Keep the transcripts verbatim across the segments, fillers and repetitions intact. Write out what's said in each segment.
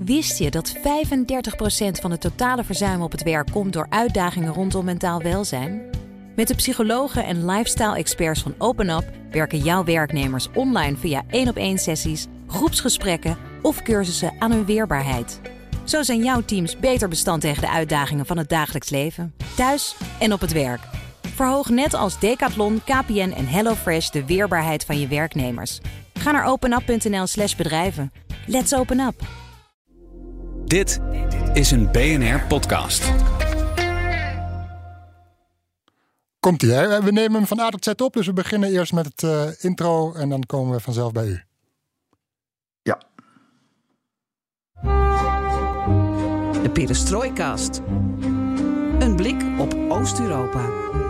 Wist je dat vijfendertig procent van het totale verzuim op het werk komt door uitdagingen rondom mentaal welzijn? Met de psychologen en lifestyle-experts van OpenUp werken jouw werknemers online via één-op-één sessies, groepsgesprekken of cursussen aan hun weerbaarheid. Zo zijn jouw teams beter bestand tegen de uitdagingen van het dagelijks leven, thuis en op het werk. Verhoog net als Decathlon, K P N en HelloFresh de weerbaarheid van je werknemers. Ga naar openup.nl slash bedrijven. Let's open up. Dit is een B N R-podcast. Komt-ie, hè? We nemen hem van A tot Z op, dus we beginnen eerst met het uh, intro en dan komen we vanzelf bij u. Ja. De Perestrojkast. Een blik op Oost-Europa.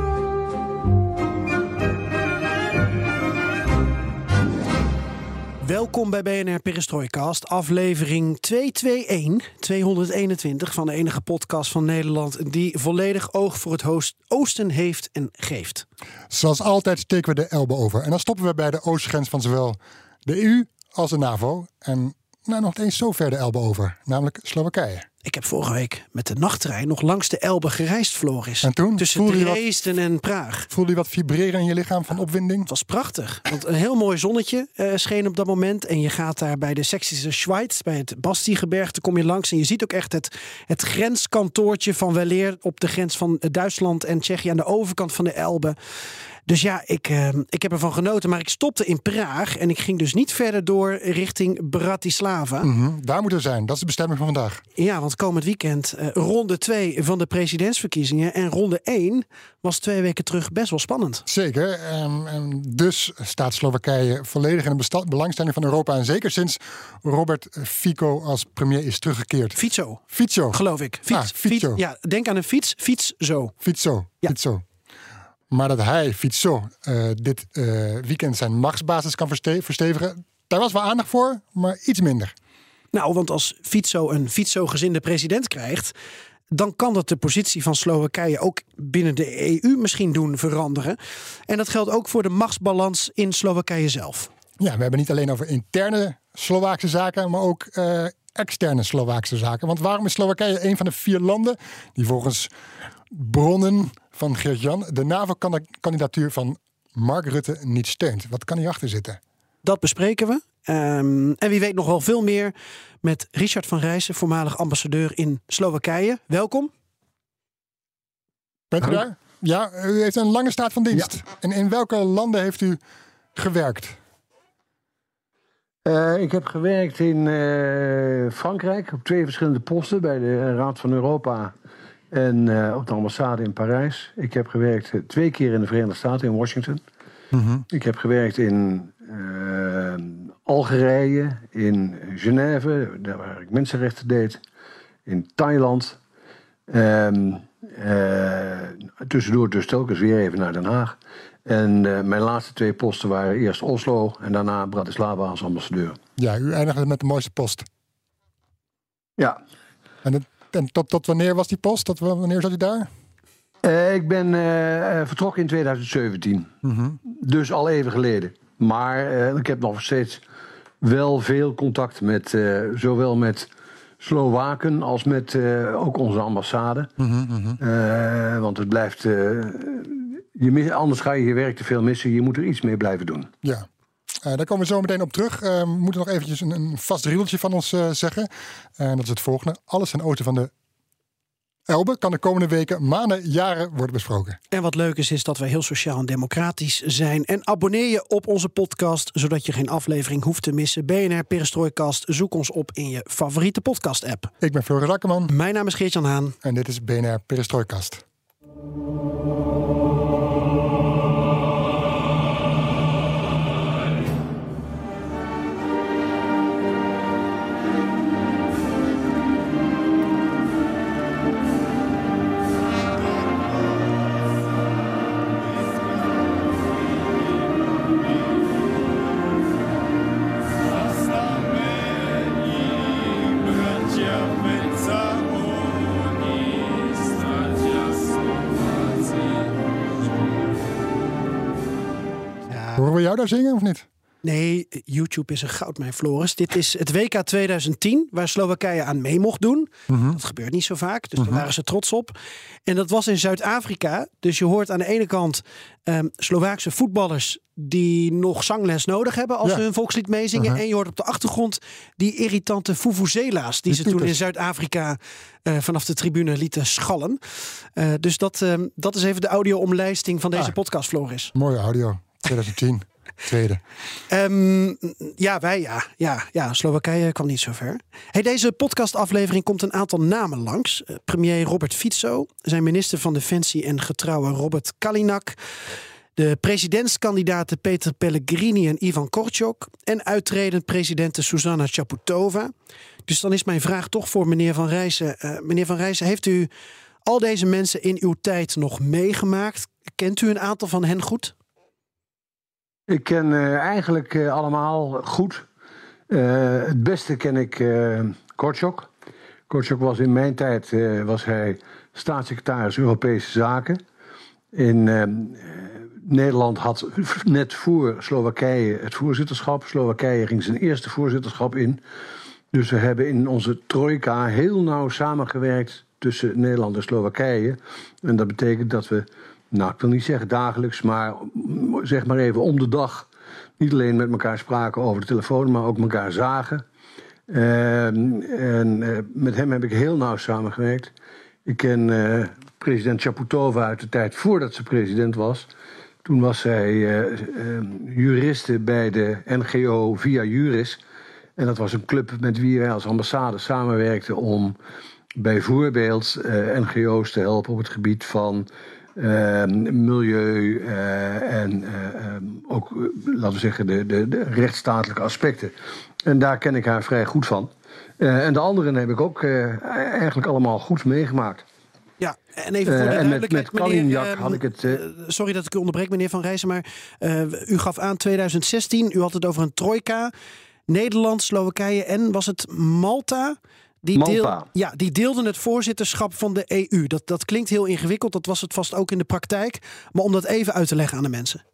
Welkom bij B N R Perestrojkast, aflevering tweehonderdeenentwintig, tweehonderdeenentwintig van de enige podcast van Nederland die volledig oog voor het oosten heeft en geeft. Zoals altijd steken we de Elbe over en dan stoppen we bij de oostgrens van zowel de E U als de NAVO en nou, nog eens zo ver de Elbe over, namelijk Slowakije. Ik heb vorige week met de nachttrein nog langs de Elbe gereisd, Floris. En toen? Tussen Dresden en Praag. Voelde je wat vibreren in je lichaam van opwinding? Het was prachtig. Want een heel mooi zonnetje uh, scheen op dat moment. En je gaat daar bij de Sächsische Schweiz, bij het Bastiegebergte, kom je langs. En je ziet ook echt het, het grenskantoortje van weleer op de grens van Duitsland en Tsjechië aan de overkant van de Elbe. Dus ja, ik, uh, ik heb ervan genoten. Maar ik stopte in Praag en ik ging dus niet verder door richting Bratislava. Mm-hmm, daar moeten we zijn. Dat is de bestemming van vandaag. Ja, want komend weekend uh, ronde twee van de presidentsverkiezingen. En ronde één was twee weken terug best wel spannend. Zeker. Um, um, dus staat Slowakije volledig in de besta- belangstelling van Europa. En zeker sinds Robert Fico als premier is teruggekeerd. Fico. Fico. Geloof ik. Fiets. Ah, Fico. Fiets. Ja, denk aan een fiets. Fiets zo. Fico. Ja. Fico. Maar dat hij, Fico, uh, dit uh, weekend zijn machtsbasis kan verste- verstevigen, daar was wel aandacht voor, maar iets minder. Nou, want als Fico een Fico-gezinde president krijgt, dan kan dat de positie van Slowakije ook binnen de E U misschien doen veranderen. En dat geldt ook voor de machtsbalans in Slowakije zelf. Ja, we hebben niet alleen over interne Slovaakse zaken, maar ook uh, externe Slovaakse zaken. Want waarom is Slowakije een van de vier landen die volgens bronnen van Geert-Jan de NAVO-kandidatuur van Mark Rutte niet steunt? Wat kan hierachter zitten? Dat bespreken we. Um, en wie weet nog wel veel meer met Richard van Rijssen, voormalig ambassadeur in Slowakije. Welkom. Bent u Hallo. daar? Ja, u heeft een lange staat van dienst. Ja. En in welke landen heeft u gewerkt? Uh, ik heb gewerkt in uh, Frankrijk op twee verschillende posten bij de Raad van Europa en uh, op de ambassade in Parijs. Ik heb gewerkt uh, twee keer in de Verenigde Staten in Washington. Mm-hmm. Ik heb gewerkt in uh, Algerije, in Genève, daar waar ik mensenrechten deed, in Thailand. Um, uh, tussendoor dus telkens weer even naar Den Haag. En uh, mijn laatste twee posten waren eerst Oslo en daarna Bratislava als ambassadeur. Ja, u eindigde met de mooiste post. Ja. En, het, en tot, tot wanneer was die post? Tot wanneer zat u daar? Uh, ik ben uh, vertrokken in tweeduizend zeventien. Mm-hmm. Dus al even geleden. Maar uh, ik heb nog steeds wel veel contact met uh, zowel met Slowaken als met uh, ook onze ambassade. Mm-hmm, mm-hmm. Uh, want het blijft Uh, Je mis, anders ga je je werk te veel missen. Je moet er iets mee blijven doen. Ja, uh, daar komen we zo meteen op terug. Uh, we moeten nog eventjes een, een vast riedeltje van ons uh, zeggen. En uh, dat is het volgende. Alles ten oosten van de Elbe kan de komende weken, maanden, jaren worden besproken. En wat leuk is, is dat wij heel sociaal en democratisch zijn. En abonneer je op onze podcast, zodat je geen aflevering hoeft te missen. B N R Perestrojkast, zoek ons op in je favoriete podcast-app. Ik ben Floris Akkerman. Mijn naam is Geert-Jan Haan. En dit is B N R Perestrojkast. Horen we jou daar zingen of niet? Nee, YouTube is een goudmijn, Floris. Dit is het W K twintig tien, waar Slowakije aan mee mocht doen. Mm-hmm. Dat gebeurt niet zo vaak, dus Mm-hmm. daar waren ze trots op. En dat was in Zuid-Afrika. Dus je hoort aan de ene kant um, Slovaakse voetballers die nog zangles nodig hebben als Ja. ze hun volkslied meezingen. Uh-huh. En je hoort op de achtergrond die irritante vuvuzela's die, Die ze toen toeters. in Zuid-Afrika uh, vanaf de tribune lieten schallen. Uh, dus dat, um, dat is even de audio-omlijsting van deze Ah. podcast, Floris. Mooie audio. twintig tien. Tweede. Um, ja, wij ja. ja. Ja, Slowakije kwam niet zo ver. Hey, deze podcastaflevering komt een aantal namen langs. Uh, premier Robert Fico, zijn minister van Defensie en getrouwe Robert Kalinak, de presidentskandidaten Peter Pellegrini en Ivan Korčok en uittredend presidente Zuzana Čaputová. Dus dan is mijn vraag toch voor meneer Van Rijssen. Uh, meneer Van Rijssen, heeft u al deze mensen in uw tijd nog meegemaakt? Kent u een aantal van hen goed? Ik ken uh, eigenlijk uh, allemaal goed. Uh, het beste ken ik uh, Korčok. Korčok was in mijn tijd uh, was hij staatssecretaris Europese Zaken. In uh, Nederland had net voor Slowakije het voorzitterschap. Slowakije ging zijn eerste voorzitterschap in. Dus we hebben in onze trojka heel nauw samengewerkt tussen Nederland en Slowakije. En dat betekent dat we, nou ik wil niet zeggen dagelijks, maar zeg maar even om de dag niet alleen met elkaar spraken over de telefoon, maar ook elkaar zagen. Uh, en uh, met hem heb ik heel nauw samengewerkt. Ik ken uh, president Čaputová uit de tijd voordat ze president was. Toen was zij uh, uh, juriste bij de N G O Via Juris. En dat was een club met wie wij als ambassade samenwerkten om bijvoorbeeld uh, N G O's te helpen op het gebied van uh, milieu uh, en uh, um, ook, uh, laten we zeggen, de, de, de rechtsstatelijke aspecten. En daar ken ik haar vrij goed van. Uh, en de anderen heb ik ook uh, eigenlijk allemaal goed meegemaakt. Ja, en even voor de uh, en met, duidelijkheid, met meneer, Kalinak uh, had ik het... Uh, sorry dat ik u onderbreek, meneer Van Rijssen, maar uh, u gaf aan twintig zestien, u had het over een trojka. Nederland, Slowakije en was het Malta? Die, Malta. Deel, ja, die deelden het voorzitterschap van de E U. Dat, dat klinkt heel ingewikkeld, dat was het vast ook in de praktijk. Maar om dat even uit te leggen aan de mensen.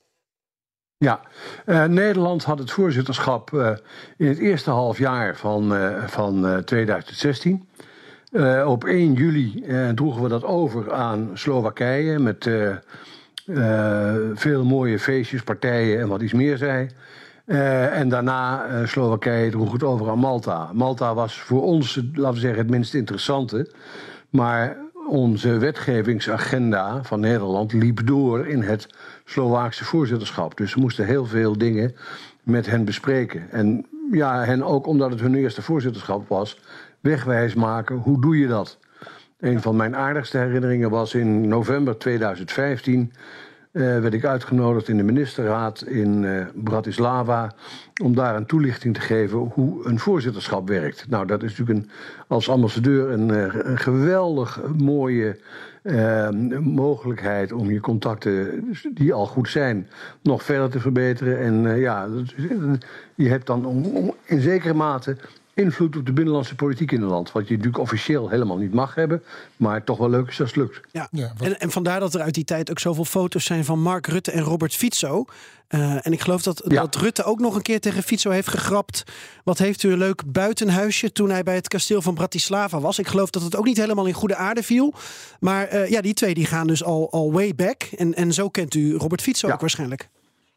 Ja, uh, Nederland had het voorzitterschap uh, in het eerste halfjaar van, uh, van uh, twintig zestien. Uh, op één juli uh, droegen we dat over aan Slowakije met uh, uh, veel mooie feestjes, partijen en wat iets meer zei. Uh, en daarna uh, Slowakije droeg het over aan Malta. Malta was voor ons, laten we zeggen, het minst interessante. Maar onze wetgevingsagenda van Nederland liep door in het Slovaakse voorzitterschap. Dus we moesten heel veel dingen met hen bespreken. En ja, hen ook omdat het hun eerste voorzitterschap was, wegwijs maken. Hoe doe je dat? Een van mijn aardigste herinneringen was in november twintig vijftien... Uh, werd ik uitgenodigd in de ministerraad in uh, Bratislava om daar een toelichting te geven hoe een voorzitterschap werkt. Nou, dat is natuurlijk een, als ambassadeur een, uh, een geweldig mooie uh, mogelijkheid om je contacten, die al goed zijn, nog verder te verbeteren. En uh, ja, je hebt dan om, om, in zekere mate invloed op de binnenlandse politiek in het land. Wat je natuurlijk officieel helemaal niet mag hebben, maar toch wel leuk is als het lukt. Ja. Ja, wat... en, en vandaar dat er uit die tijd ook zoveel foto's zijn van Mark Rutte en Robert Fico. Uh, en ik geloof dat, ja. dat Rutte ook nog een keer tegen Fico heeft gegrapt. Wat heeft u een leuk buitenhuisje toen hij bij het kasteel van Bratislava was. Ik geloof dat het ook niet helemaal in goede aarde viel. Maar uh, ja, die twee die gaan dus al, al way back. En, en zo kent u Robert Fico ja. ook waarschijnlijk.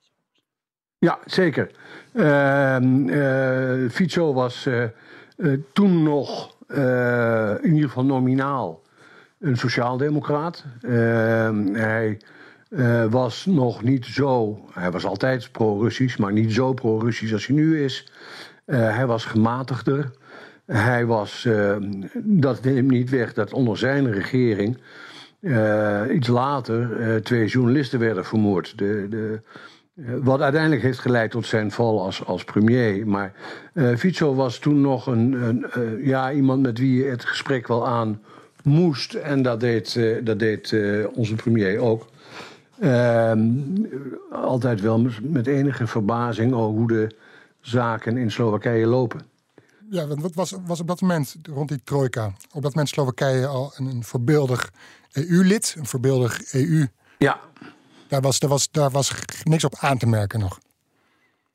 Ja, zeker. Uh, uh, Fico was uh, uh, toen nog uh, in ieder geval nominaal een sociaaldemocraat. Uh, hij uh, was nog niet zo... Hij was altijd pro-Russisch, maar niet zo pro-Russisch als hij nu is. Uh, hij was gematigder. Hij was... Uh, dat neemt niet weg dat onder zijn regering Uh, iets later uh, twee journalisten werden vermoord. De... de Wat uiteindelijk heeft geleid tot zijn val als, als premier. Maar uh, Fico was toen nog een, een, uh, ja, iemand met wie je het gesprek wel aan moest. En dat deed, uh, dat deed uh, onze premier ook. Uh, altijd wel met enige verbazing over hoe de zaken in Slowakije lopen. Ja, want wat was, was op dat moment rond die trojka? Op dat moment Slowakije al een, een voorbeeldig E U-lid, een voorbeeldig E U... Ja. Daar was, daar, was, daar was niks op aan te merken nog.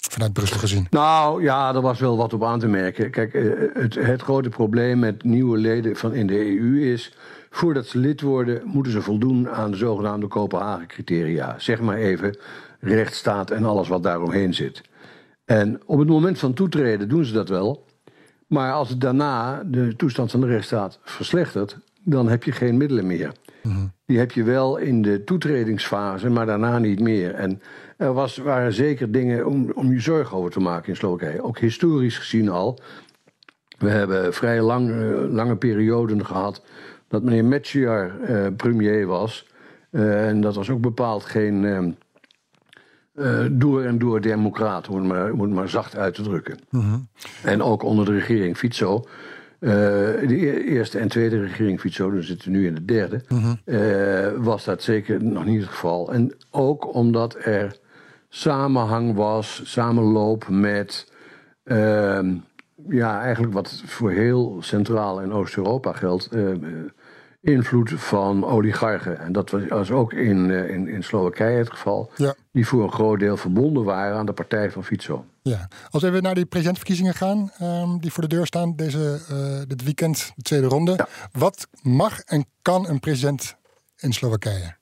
Vanuit Brussel gezien. Nou ja, er was wel wat op aan te merken. Kijk, het, het grote probleem met nieuwe leden van in de E U is, voordat ze lid worden, moeten ze voldoen aan de zogenaamde Kopenhagen-criteria. Zeg maar even rechtsstaat en alles wat daaromheen zit. En op het moment van toetreden doen ze dat wel. Maar als het daarna de toestand van de rechtsstaat verslechtert, dan heb je geen middelen meer. Mm-hmm. Die heb je wel in de toetredingsfase, maar daarna niet meer. En er was, waren zeker dingen om, om je zorgen over te maken in Slowakije. Ook historisch gezien al. We hebben vrij lang, uh, lange perioden gehad dat meneer Mečiar uh, premier was. Uh, en dat was ook bepaald geen uh, uh, door en door democraat, om het maar, om het maar zacht uit te drukken. Mm-hmm. En ook onder de regering Fico. Uh, de eerste en tweede regering Fico, dan zitten we nu in de derde, mm-hmm. uh, was dat zeker nog niet het geval. En ook omdat er samenhang was, samenloop met uh, ja, eigenlijk wat voor heel Centraal- en Oost-Europa geldt, uh, invloed van oligarchen. En dat was ook in, uh, in, in Slowakije het geval, ja. Die voor een groot deel verbonden waren aan de partij van Fico. Ja, als we even naar die presidentsverkiezingen gaan, um, die voor de deur staan deze, uh, dit weekend, de tweede ronde. Ja. Wat mag en kan een president in Slowakije?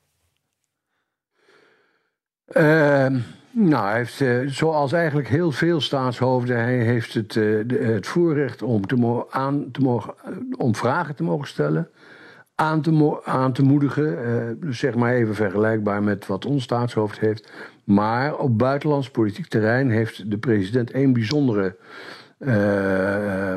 Uh, nou, hij heeft, uh, zoals eigenlijk heel veel staatshoofden, hij heeft het, uh, de, het voorrecht om, te mo- aan te mogen, uh, om vragen te mogen stellen, aan te, mo- aan te moedigen. Uh, dus zeg maar even vergelijkbaar met wat ons staatshoofd heeft. Maar op buitenlands politiek terrein heeft de president één bijzondere, uh, uh,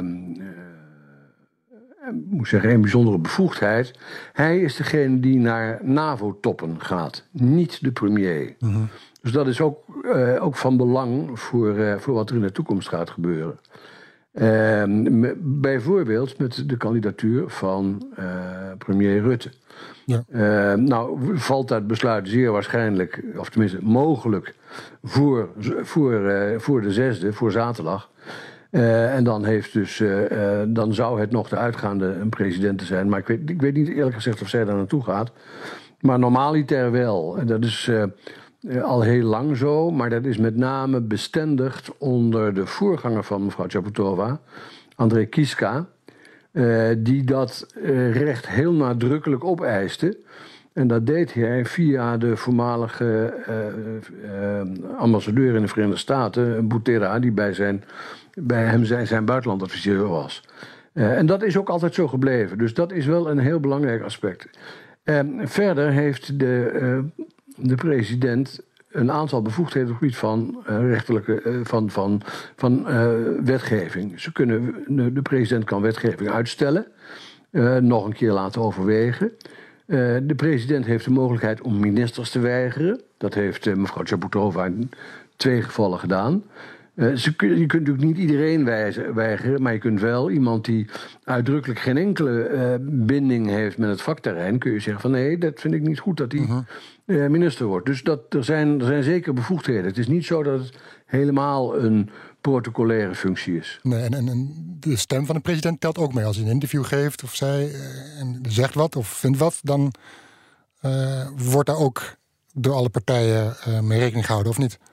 uh, moet zeggen, één bijzondere bevoegdheid. Hij is degene die naar NAVO-toppen gaat, niet de premier. Mm-hmm. Dus dat is ook, uh, ook van belang voor, uh, voor wat er in de toekomst gaat gebeuren. Uh, m- bijvoorbeeld met de kandidatuur van uh, premier Rutte. Ja. Uh, nou valt dat besluit zeer waarschijnlijk, of tenminste mogelijk, voor, voor, uh, voor de zesde, voor zaterdag. Uh, en dan, heeft dus, uh, uh, dan zou het nog de uitgaande een president te zijn. Maar ik weet, ik weet niet eerlijk gezegd of zij daar naartoe gaat. Maar normaliter wel. En dat is uh, uh, al heel lang zo. Maar dat is met name bestendigd onder de voorganger van mevrouw Čaputová, Andrej Kiska. Uh, die dat uh, recht heel nadrukkelijk opeiste. En dat deed hij via de voormalige uh, uh, ambassadeur in de Verenigde Staten, Butera, die bij, zijn, bij hem zijn, zijn buitenlandadviseur was. Uh, en dat is ook altijd zo gebleven. Dus dat is wel een heel belangrijk aspect. Uh, verder heeft de, uh, de president een aantal bevoegdheden op het gebied van uh, rechterlijke uh, van, van, van uh, wetgeving. Ze kunnen, de, de president kan wetgeving uitstellen, uh, nog een keer laten overwegen. Uh, de president heeft de mogelijkheid om ministers te weigeren. Dat heeft uh, mevrouw Čaputová in twee gevallen gedaan. Uh, ze kun, je kunt natuurlijk niet iedereen wijzen, weigeren, maar je kunt wel iemand die uitdrukkelijk geen enkele uh, binding heeft met het vakterrein, kun je zeggen van nee, dat vind ik niet goed dat hij uh-huh. uh, minister wordt. Dus dat, er, zijn, er zijn zeker bevoegdheden. Het is niet zo dat het helemaal een protocolaire functie is. Nee, en, en, en de stem van de president telt ook mee. Als hij een interview geeft of zij uh, en zegt wat of vindt wat, dan uh, wordt daar ook door alle partijen uh, mee rekening gehouden, of niet?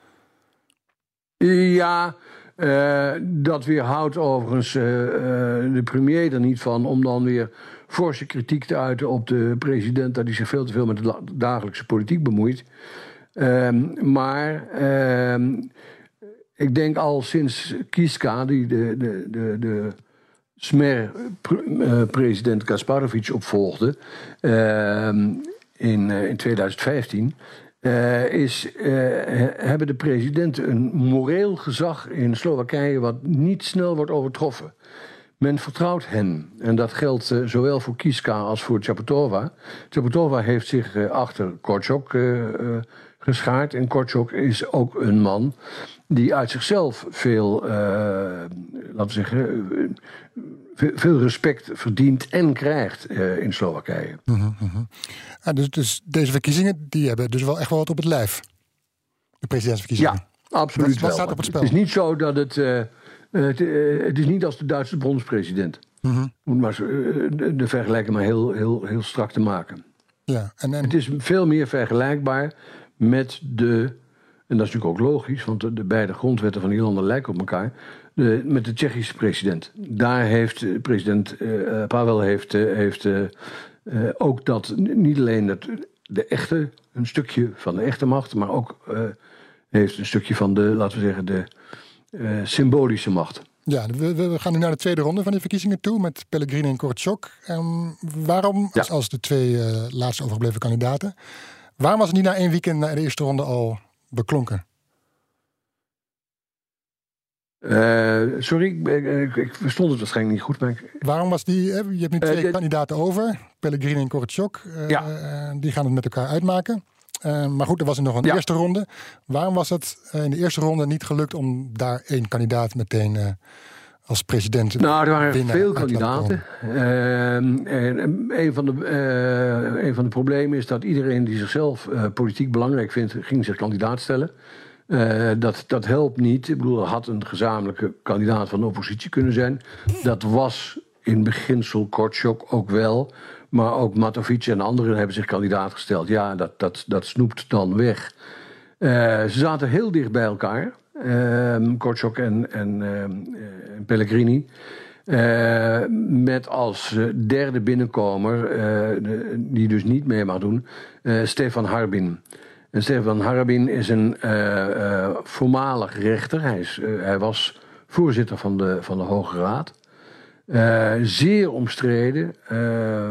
Ja, uh, dat weerhoudt overigens uh, uh, de premier er niet van om dan weer forse kritiek te uiten op de president dat hij zich veel te veel met de dagelijkse politiek bemoeit. Uh, maar uh, ik denk al sinds Kiska, die de, de, de, de Smer-president Gasparovic opvolgde uh, in, uh, in twintig vijftien... Uh, is, uh, hebben de presidenten een moreel gezag in Slowakije wat niet snel wordt overtroffen. Men vertrouwt hen. En dat geldt uh, zowel voor Kiska als voor Čaputová. Čaputová heeft zich uh, achter Korčok uh, uh, geschaard. En Korčok is ook een man die uit zichzelf veel, uh, laten we zeggen, uh, veel respect verdient en krijgt uh, in Slowakije. Mm-hmm, mm-hmm. Ja, dus, dus deze verkiezingen die hebben dus wel echt wel wat op het lijf. De presidentsverkiezingen. Ja, absoluut wat, wat wel. Staat op het spel? Het is niet zo dat het... Uh, het, uh, het is niet als de Duitse bondspresident. Mm-hmm. Moet maar uh, de, de vergelijking maar heel, heel, heel strak te maken. Ja, en, en... Het is veel meer vergelijkbaar met de en dat is natuurlijk ook logisch, want de, de beide grondwetten van die landen lijken op elkaar, de, met de Tsjechische president. Daar heeft president uh, Pavel heeft, uh, heeft uh, uh, ook dat, niet alleen dat, de echte, een stukje van de echte macht, maar ook uh, heeft een stukje van de, laten we zeggen, de uh, symbolische macht. Ja, we, we gaan nu naar de tweede ronde van de verkiezingen toe met Pellegrini en Kortschok. Um, waarom, ja. als, als de twee uh, laatst overgebleven kandidaten, waarom was het niet na één weekend na de eerste ronde al beklonken? Uh, sorry, ik, ik, ik verstond het waarschijnlijk niet goed. Maar ik... Waarom was die, je hebt nu twee uh, de... kandidaten over, Pellegrini en Kortschok. Uh, ja. uh, die gaan het met elkaar uitmaken. Uh, maar goed, er was er nog een ja. eerste ronde. Waarom was het uh, in de eerste ronde niet gelukt om daar één kandidaat meteen uh, als president Nou, er waren veel kandidaten. Uh, en een, van de, uh, een van de problemen is dat iedereen die zichzelf uh, politiek belangrijk vindt, ging zich kandidaat stellen. Uh, dat, dat helpt niet. Ik bedoel, er had een gezamenlijke kandidaat van de oppositie kunnen zijn. Dat was in beginsel Kortschok ook wel. Maar ook Matovic en anderen hebben zich kandidaat gesteld. Ja, dat, dat, dat snoept dan weg. Uh, ze zaten heel dicht bij elkaar. Uh, Kortschok en, en, uh, en Pellegrini. Uh, met als derde binnenkomer, uh, de, die dus niet mee mag doen, uh, Stefan Harbin. En Stefan Harbin is een uh, uh, voormalig rechter. Hij, is, uh, hij was voorzitter van de, van de Hoge Raad. Uh, zeer omstreden. Uh,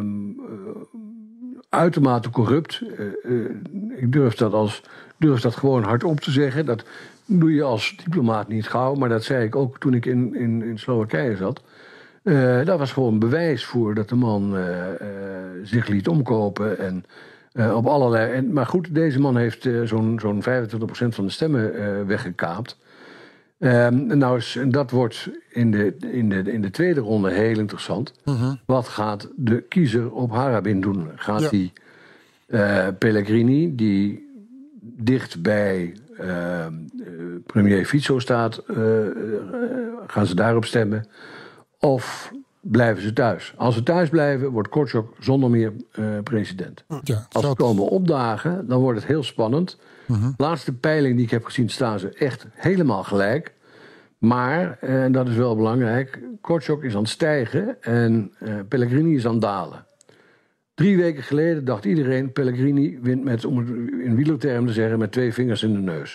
uitermate corrupt. Uh, uh, ik durf dat, als, durf dat gewoon hardop te zeggen. Dat doe je als diplomaat niet gauw. Maar dat zei ik ook toen ik in, in, in Slowakije zat. Uh, dat was gewoon bewijs voor dat de man uh, uh, zich liet omkopen. En uh, op allerlei. En, maar goed, deze man heeft uh, zo'n, zo'n vijfentwintig procent van de stemmen uh, weggekaapt. Um, nou is, en dat wordt in de, in, de, in de tweede ronde heel interessant. Uh-huh. Wat gaat de kiezer op Harbin doen? Gaat hij ja. uh, Pellegrini, die dicht bij uh, uh, premier Fico staat, uh, uh, gaan ze daarop stemmen? Of blijven ze thuis? Als ze thuis blijven, wordt Kortschok zonder meer uh, president. Ja, Als ze komen opdagen, dan wordt het heel spannend. Uh-huh. Laatste peiling die ik heb gezien, staan ze echt helemaal gelijk. Maar, en dat is wel belangrijk, Kortschok is aan het stijgen en uh, Pellegrini is aan het dalen. Drie weken geleden dacht iedereen, Pellegrini wint met, om het in wielertermen te zeggen, met twee vingers in de neus.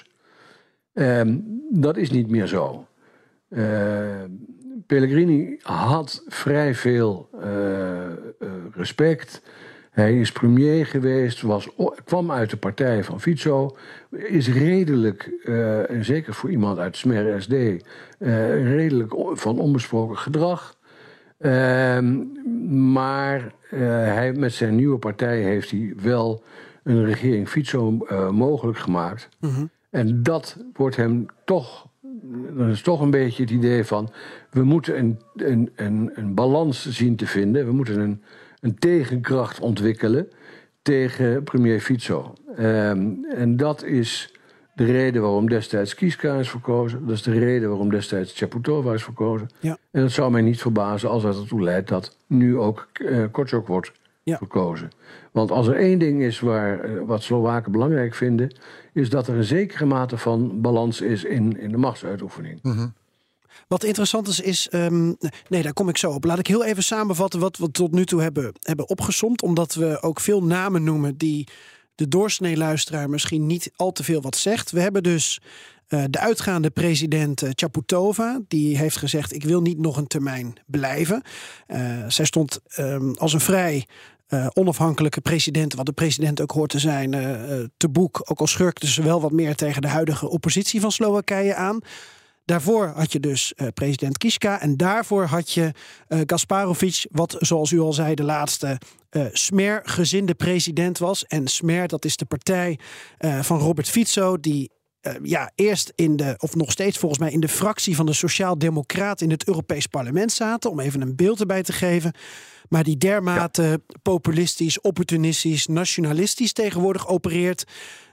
Um, dat is niet meer zo. Uh, Pellegrini had vrij veel uh, uh, respect. Hij is premier geweest, was, kwam uit de partij van Fico. Is redelijk, uh, en zeker voor iemand uit Smer S D, uh, redelijk van onbesproken gedrag. Uh, maar uh, hij, met zijn nieuwe partij heeft hij wel een regering Fico uh, mogelijk gemaakt. Mm-hmm. En dat wordt hem toch... Dat is toch een beetje het idee van... we moeten een, een, een, een balans zien te vinden. We moeten een, een tegenkracht ontwikkelen tegen premier Fico. Um, en dat is de reden waarom destijds Kiska is verkozen. Dat is de reden waarom destijds Chaputova is verkozen. Ja. En het zou mij niet verbazen als dat ertoe leidt... dat nu ook uh, Kortschok wordt ja. verkozen. Want als er één ding is waar, uh, wat Slowaken belangrijk vinden... is dat er een zekere mate van balans is in, in de machtsuitoefening. Mm-hmm. Wat interessant is, is... Um, nee, daar kom ik zo op. Laat ik heel even samenvatten wat we tot nu toe hebben, hebben opgesomd. Omdat we ook veel namen noemen die de doorsnee luisteraar misschien niet al te veel wat zegt. We hebben dus uh, de uitgaande president uh, Chaputova. Die heeft gezegd, ik wil niet nog een termijn blijven. Uh, zij stond um, als een vrij... Uh, onafhankelijke president, wat de president ook hoort te zijn, uh, te boek. Ook al schurkte ze wel wat meer tegen de huidige oppositie van Slowakije aan. Daarvoor had je dus uh, president Kiska. En daarvoor had je uh, Gasparovic, wat zoals u al zei, de laatste uh, Smer-gezinde president was. En Smer, dat is de partij uh, van Robert Fico, die uh, ja, eerst in de, of nog steeds volgens mij in de fractie van de Sociaal-Democraten in het Europees Parlement zaten. Om even een beeld erbij te geven. Maar die dermate ja. populistisch, opportunistisch, nationalistisch tegenwoordig opereert...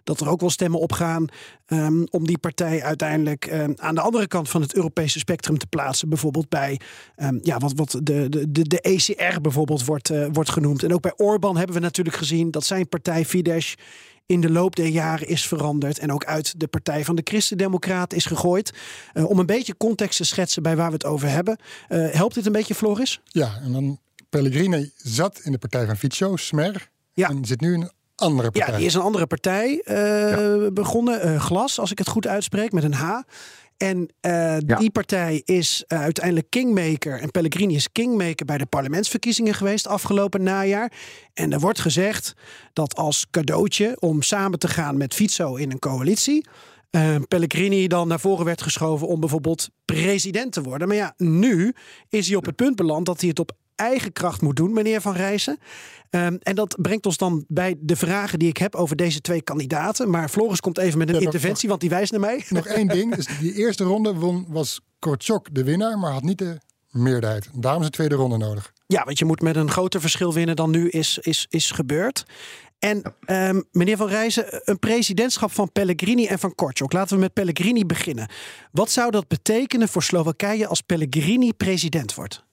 dat er ook wel stemmen opgaan um, om die partij uiteindelijk um, aan de andere kant van het Europese spectrum te plaatsen. Bijvoorbeeld bij um, ja, wat, wat de, de, de, de E C R bijvoorbeeld wordt, uh, wordt genoemd. En ook bij Orbán hebben we natuurlijk gezien dat zijn partij Fidesz in de loop der jaren is veranderd en ook uit de partij van de Christen-Democraten is gegooid. Uh, om een beetje context te schetsen bij waar we het over hebben. Uh, helpt dit een beetje, Floris? Ja, en dan Pellegrini zat in de partij van Fico, Smer, ja. en zit nu in een andere partij. Ja, die is een andere partij uh, ja. begonnen. Uh, Glas, als ik het goed uitspreek, met een H. En uh, ja. die partij is uh, uiteindelijk kingmaker. En Pellegrini is kingmaker bij de parlementsverkiezingen geweest afgelopen najaar. En er wordt gezegd dat als cadeautje om samen te gaan met Fico in een coalitie, Uh, Pellegrini dan naar voren werd geschoven om bijvoorbeeld president te worden. Maar ja, nu is hij op het punt beland dat hij het op eigen kracht moet doen, meneer Van Rijssen. Um, en dat brengt ons dan bij de vragen die ik heb over deze twee kandidaten. Maar Floris komt even met een ja, interventie, nog, want die wijst naar mij. Nog één ding. Dus die eerste ronde won, was Korczok de winnaar, maar had niet de meerderheid. Daarom is de tweede ronde nodig. Ja, want je moet met een groter verschil winnen dan nu is, is, is gebeurd. En um, meneer Van Rijssen, een presidentschap van Pellegrini en van Korczok. Laten we met Pellegrini beginnen. Wat zou dat betekenen voor Slowakije als Pellegrini president wordt?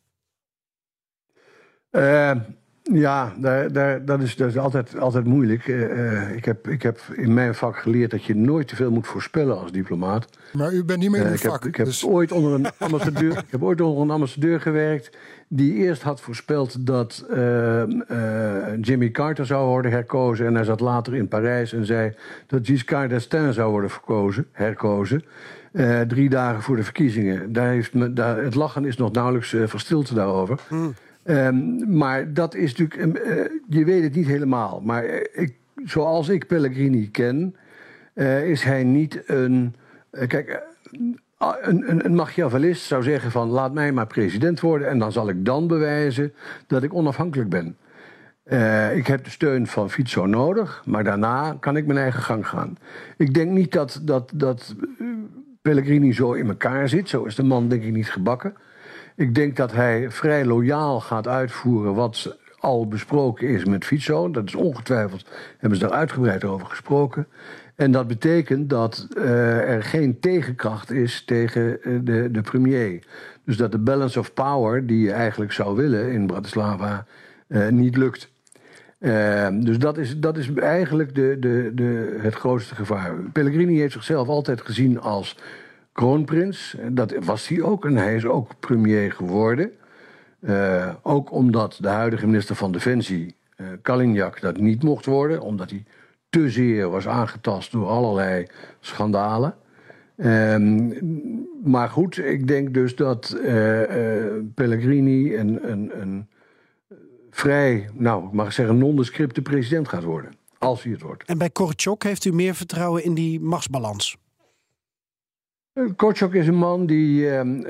Uh, ja, daar, daar, dat is, dat is altijd, altijd moeilijk. Uh, ik, heb, ik heb in mijn vak geleerd dat je nooit te veel moet voorspellen als diplomaat. Maar u bent niet meer in uw uh, ik vak. Heb, ik, dus... heb ooit onder een ambassadeur, ik heb ooit onder een ambassadeur gewerkt die eerst had voorspeld dat uh, uh, Jimmy Carter zou worden herkozen. En hij zat later in Parijs en zei dat Giscard d'Estaing zou worden verkozen, herkozen. Uh, drie dagen voor de verkiezingen. Daar heeft me, daar, het lachen is nog nauwelijks uh, verstild daarover. Mm. Um, maar dat is natuurlijk, uh, je weet het niet helemaal. Maar uh, ik, zoals ik Pellegrini ken, uh, is hij niet een... Uh, kijk, uh, een, een, een Machiavellist zou zeggen van laat mij maar president worden en dan zal ik dan bewijzen dat ik onafhankelijk ben. Uh, ik heb de steun van Fico nodig, maar daarna kan ik mijn eigen gang gaan. Ik denk niet dat, dat, dat uh, Pellegrini zo in elkaar zit. Zo is de man denk ik niet gebakken. Ik denk dat hij vrij loyaal gaat uitvoeren wat al besproken is met Fico. Dat is ongetwijfeld, hebben ze daar uitgebreid over gesproken. En dat betekent dat uh, er geen tegenkracht is tegen uh, de, de premier. Dus dat de balance of power die je eigenlijk zou willen in Bratislava uh, niet lukt. Uh, dus dat is, dat is eigenlijk de, de, de, het grootste gevaar. Pellegrini heeft zichzelf altijd gezien als kroonprins. Dat was hij ook en hij is ook premier geworden. Uh, ook omdat de huidige minister van Defensie, uh, Kaliňák, dat niet mocht worden. Omdat hij te zeer was aangetast door allerlei schandalen. Um, maar goed, ik denk dus dat uh, uh, Pellegrini een, een, een vrij, nou, ik mag zeggen, nondescripte president gaat worden. Als hij het wordt. En bij Korczok heeft u meer vertrouwen in die machtsbalans? Korczok is een man die... Uh, uh,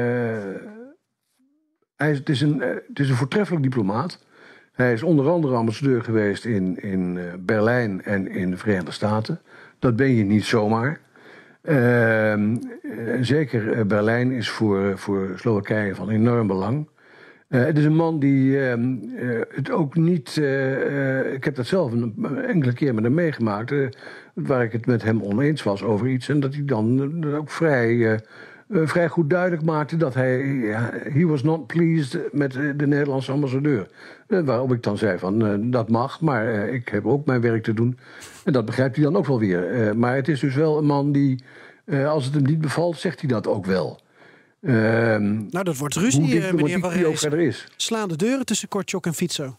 hij is, het, is een, uh, het is een voortreffelijk diplomaat. Hij is onder andere ambassadeur geweest in, in uh, Berlijn en in de Verenigde Staten. Dat ben je niet zomaar. Uh, uh, zeker uh, Berlijn is voor, voor Slowakije van enorm belang. Uh, het is een man die uh, uh, het ook niet... Uh, uh, ik heb dat zelf een, een enkele keer met hem meegemaakt... Uh, waar ik het met hem oneens was over iets... en dat hij dan uh, ook vrij, uh, uh, vrij goed duidelijk maakte... dat hij... Uh, he was not pleased met uh, de Nederlandse ambassadeur. Uh, waarop ik dan zei van, uh, dat mag... maar uh, ik heb ook mijn werk te doen. En dat begrijpt hij dan ook wel weer. Uh, maar het is dus wel een man die... Uh, als het hem niet bevalt, zegt hij dat ook wel. Uh, nou, dat wordt ruzie, uh, meneer Van Rijssen. Slaan de deuren tussen Korczok en Fico?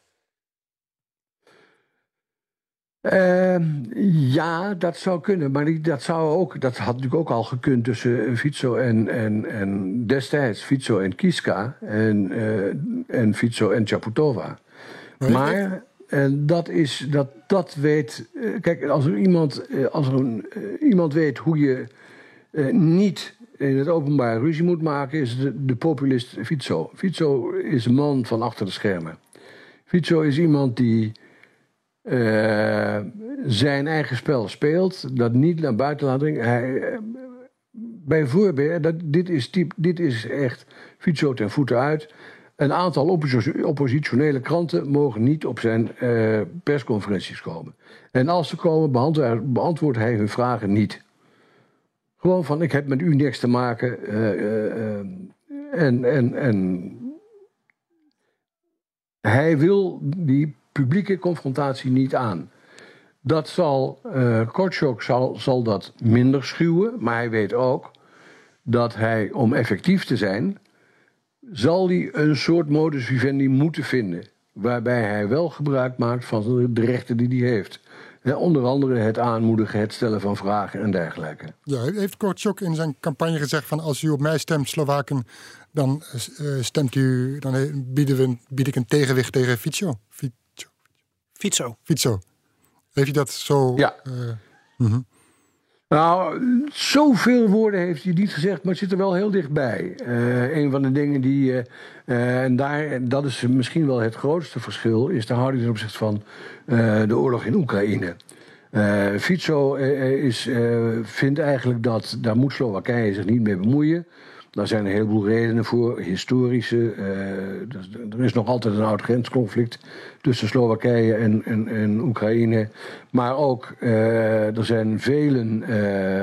Uh, ja, dat zou kunnen. Maar die, dat, zou ook, dat had natuurlijk ook al gekund tussen Fico en, en, en destijds Fico en Kiska en, uh, en Fico en Čaputová. Maar en dat is dat dat weet. Uh, kijk, als er iemand, uh, als er een, uh, iemand weet hoe je uh, niet in het openbaar ruzie moet maken, is de, de populist Fico. Fico is een man van achter de schermen. Fico is iemand die uh, zijn eigen spel speelt, dat niet naar buiten laat dringen. Hij, bijvoorbeeld, dat, dit, is typ, dit is echt Fico ten voeten uit. Een aantal opposi- oppositionele kranten mogen niet op zijn uh, persconferenties komen. En als ze komen, beantwoordt, beantwoordt hij hun vragen niet. Gewoon van, ik heb met u niks te maken. Uh, uh, uh, en, en, en hij wil die publieke confrontatie niet aan. Dat zal, uh, Kortschok zal, zal dat minder schuwen, maar hij weet ook dat hij, om effectief te zijn, zal hij een soort modus vivendi moeten vinden, waarbij hij wel gebruik maakt van de rechten die hij heeft. Ja, onder andere het aanmoedigen, het stellen van vragen en dergelijke. Ja, heeft Kortschok in zijn campagne gezegd van als u op mij stemt, Slowaken, dan uh, stemt u, dan bieden we, bied ik een tegenwicht tegen Fico. Fico. Fico. Fico. Heeft hij dat zo? Ja. Uh, mm-hmm. Nou, zoveel woorden heeft hij niet gezegd, maar het zit er wel heel dichtbij. Uh, een van de dingen die, uh, uh, en daar, dat is misschien wel het grootste verschil, is de houding ten opzichte van uh, de oorlog in Oekraïne. Uh, Fico uh, is, uh, vindt eigenlijk dat daar moet Slowakije zich niet mee bemoeien. Daar zijn een heleboel redenen voor, historische. Uh, er is nog altijd een oud grensconflict tussen Slowakije en, en, en Oekraïne. Maar ook, uh, er zijn velen uh,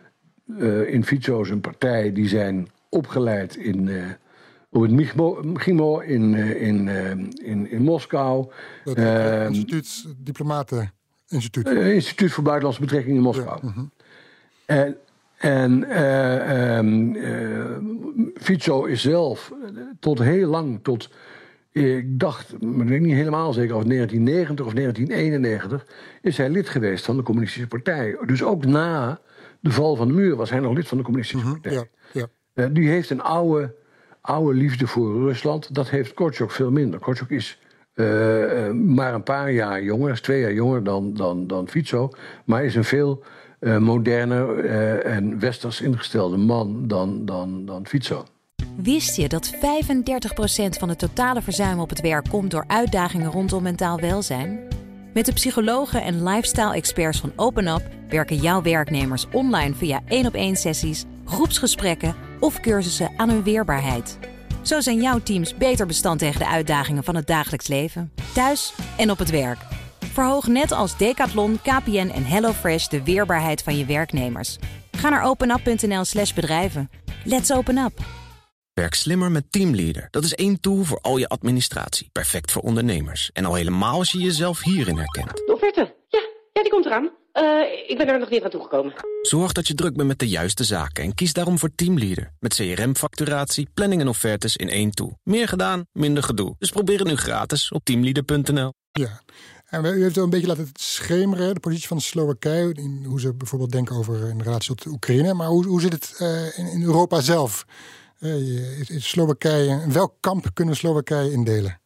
uh, in Fico zijn partij die zijn opgeleid in, uh, op het MGIMO in, uh, in, uh, in, in Moskou. Het uh, instituut, diplomateninstituut. Uh, Instituut voor Buitenlandse Betrekkingen in Moskou. Ja. Mm-hmm. En... En uh, um, uh, Fico is zelf tot heel lang, tot ik dacht, maar ik weet niet helemaal zeker, of negentien negentig of negentien eenennegentig, is hij lid geweest van de Communistische Partij. Dus ook na de val van de muur was hij nog lid van de Communistische Mm-hmm, Partij. Ja, ja. Uh, die heeft een oude, oude liefde voor Rusland. Dat heeft Kortschok veel minder. Kortschok is uh, uh, maar een paar jaar jonger, is twee jaar jonger dan, dan, dan Fico, maar is een veel Uh, moderner uh, en westers ingestelde man dan, dan, dan Fico. Wist je dat vijfendertig procent van het totale verzuim op het werk komt door uitdagingen rondom mentaal welzijn? Met de psychologen en lifestyle-experts van OpenUp werken jouw werknemers online via één-op-één sessies, groepsgesprekken of cursussen aan hun weerbaarheid. Zo zijn jouw teams beter bestand tegen de uitdagingen van het dagelijks leven, thuis en op het werk. Verhoog net als Decathlon, K P N en HelloFresh de weerbaarheid van je werknemers. Ga naar openup.nl slash bedrijven. Let's open up. Werk slimmer met Teamleader. Dat is één tool voor al je administratie. Perfect voor ondernemers. En al helemaal als je jezelf hierin herkent. De offerte. Ja, ja, die komt eraan. Uh, ik ben er nog niet aan toegekomen. Zorg dat je druk bent met de juiste zaken en kies daarom voor Teamleader. Met C R M-facturatie, planning en offertes in één tool. Meer gedaan, minder gedoe. Dus probeer het nu gratis op teamleader punt n l. Ja. En u heeft ook een beetje laten schemeren, de positie van Slowakije, in hoe ze bijvoorbeeld denken over in relatie tot Oekraïne. Maar hoe, hoe zit het uh, in, in Europa zelf? Uh, is, is Slowakije, in welk kamp kunnen we Slowakije indelen?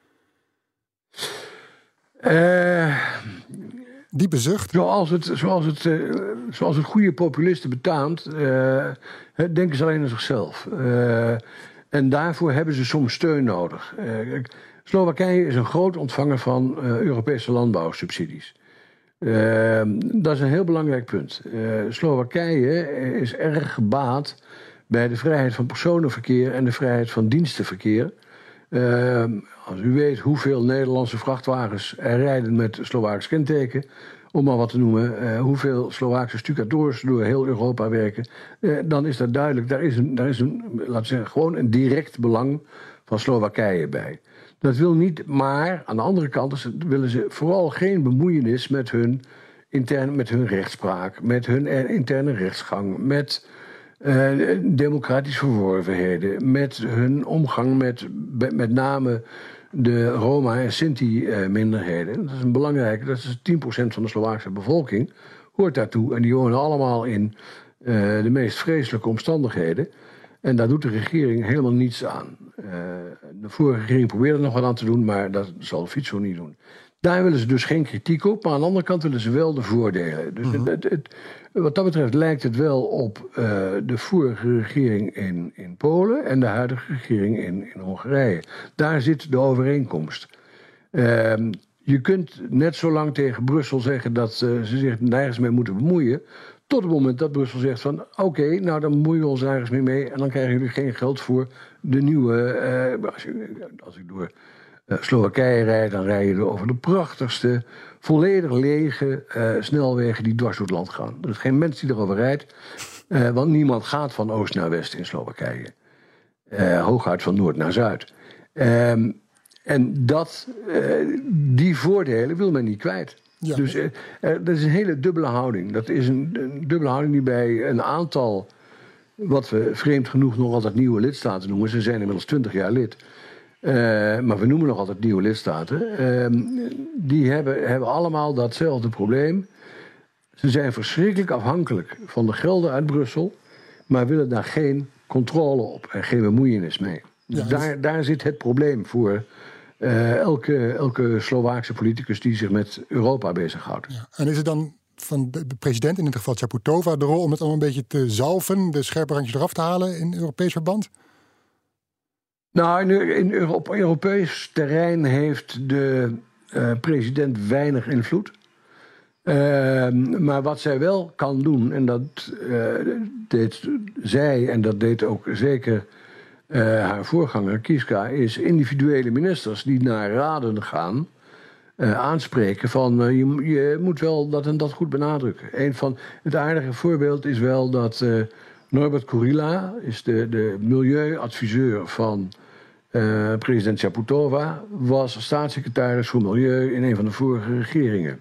Uh, Diepe zucht. Zoals het, zoals het, uh, zoals het goede populisten betaamt, uh, denken ze alleen aan zichzelf. Uh, en daarvoor hebben ze soms steun nodig. Uh, Slowakije is een groot ontvanger van uh, Europese landbouwsubsidies. Uh, dat is een heel belangrijk punt. Uh, Slowakije is erg gebaat bij de vrijheid van personenverkeer en de vrijheid van dienstenverkeer. Uh, als u weet hoeveel Nederlandse vrachtwagens er rijden met Slovaaks kenteken, om maar wat te noemen, uh, hoeveel Slovaakse stucadoors door heel Europa werken, uh, dan is dat duidelijk. Daar is, een, daar is een, laten we zeggen, gewoon een direct belang van Slowakije bij. Dat wil niet, maar aan de andere kant willen ze vooral geen bemoeienis met hun, interne, met hun rechtspraak, met hun interne rechtsgang, met uh, democratische verworvenheden, met hun omgang met met name de Roma- en Sinti-minderheden. Dat is een belangrijke, dat is tien procent van de Slovaakse bevolking, hoort daartoe. En die wonen allemaal in uh, de meest vreselijke omstandigheden. En daar doet de regering helemaal niets aan. Uh, de vorige regering probeerde er nog wat aan te doen, maar dat zal Fico niet doen. Daar willen ze dus geen kritiek op, maar aan de andere kant willen ze wel de voordelen. Dus mm-hmm. het, het, het, wat dat betreft lijkt het wel op uh, de vorige regering in, in Polen en de huidige regering in, in Hongarije. Daar zit de overeenkomst. Uh, je kunt net zo lang tegen Brussel zeggen dat uh, ze zich nergens mee moeten bemoeien, tot het moment dat Brussel zegt van oké, okay, nou dan bemoeien we ons nergens meer mee en dan krijgen jullie geen geld voor de nieuwe... Uh, als, je, als ik door uh, Slowakije rijd, dan rij je over de prachtigste, volledig lege uh, snelwegen die dwars door het land gaan. Er is geen mens die erover rijdt, uh, want niemand gaat van oost naar west in Slowakije. Uh, hooguit van noord naar zuid. Um, en dat, uh, die voordelen wil men niet kwijt. Ja. Dus uh, uh, dat is een hele dubbele houding. Dat is een, een dubbele houding die bij een aantal, wat we vreemd genoeg nog altijd nieuwe lidstaten noemen. Ze zijn inmiddels twintig jaar lid. Uh, maar we noemen nog altijd nieuwe lidstaten. Uh, die hebben, hebben allemaal datzelfde probleem. Ze zijn verschrikkelijk afhankelijk van de gelden uit Brussel, maar willen daar geen controle op en geen bemoeienis mee. Ja, dus daar, daar zit het probleem voor uh, elke, elke Slovaakse politicus die zich met Europa bezighoudt. Ja, en is het dan van de president, in dit geval Čaputová, de rol om het allemaal een beetje te zalven, de scherpe randjes eraf te halen in Europees verband? Nou, in, in, op Europees terrein heeft de uh, president weinig invloed. Uh, maar wat zij wel kan doen, en dat uh, deed zij en dat deed ook zeker uh, haar voorganger Kiska, is individuele ministers die naar raden gaan uh, aanspreken van uh, je, je moet wel dat en dat goed benadrukken. Een van het aardige voorbeeld is wel dat uh, Norbert Kurila is de, de milieuadviseur van uh, president Čaputová, was staatssecretaris voor milieu in een van de vorige regeringen.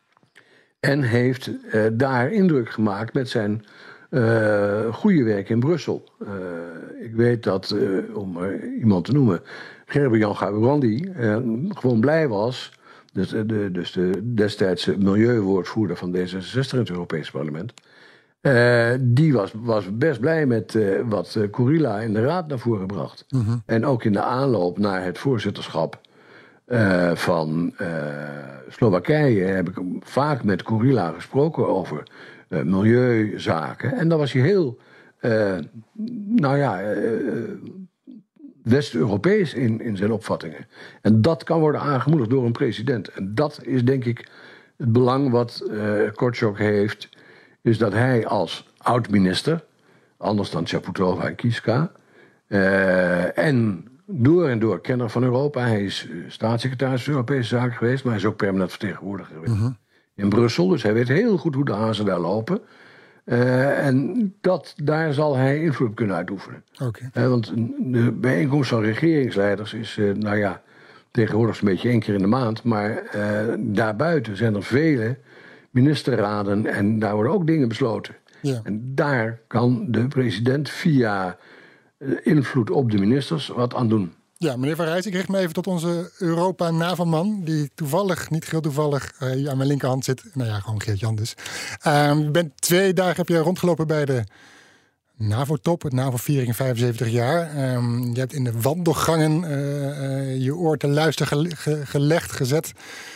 En heeft uh, daar indruk gemaakt met zijn uh, goede werk in Brussel. Uh, ik weet dat, uh, om uh, iemand te noemen, Gerber-Jan Gerbrandy uh, gewoon blij was. Dus, uh, de, dus de destijds milieuwoordvoerder van D zesenzestig in het Europese parlement. Uh, die was, was best blij met uh, wat uh, Kurila in de raad naar voren bracht. Mm-hmm. En ook in de aanloop naar het voorzitterschap Uh, van uh, Slowakije heb ik vaak met Kurila gesproken over uh, milieuzaken. En daar was hij heel, uh, nou ja, uh, West-Europees in, in zijn opvattingen. En dat kan worden aangemoedigd door een president. En dat is denk ik het belang wat uh, Korčok heeft, is dat hij als oud-minister, anders dan Čaputová en Kiska, uh, en door en door kenner van Europa. Hij is staatssecretaris van Europese Zaken geweest, maar hij is ook permanent vertegenwoordiger geweest uh-huh. in Brussel. Dus hij weet heel goed hoe de hazen daar lopen. Uh, en dat, daar zal hij invloed op kunnen uitoefenen. Okay. Uh, want de bijeenkomst van regeringsleiders is, uh, nou ja, tegenwoordig een beetje één keer in de maand. Maar uh, daarbuiten zijn er vele ministerraden en daar worden ook dingen besloten. Ja. En daar kan de president via invloed op de ministers wat aan doen. Ja, meneer Van Rijs, ik richt me even tot onze Europa-NAVO-man, die toevallig, niet heel toevallig, uh, hier aan mijn linkerhand zit. Nou ja, gewoon Geert-Jan dus. Uh, je bent twee dagen heb je rondgelopen bij de NAVO-top, het NAVO-viering vijfenzeventig jaar. Um, je hebt in de wandelgangen uh, uh, je oor te luisteren gele- ge- gelegd, gezet.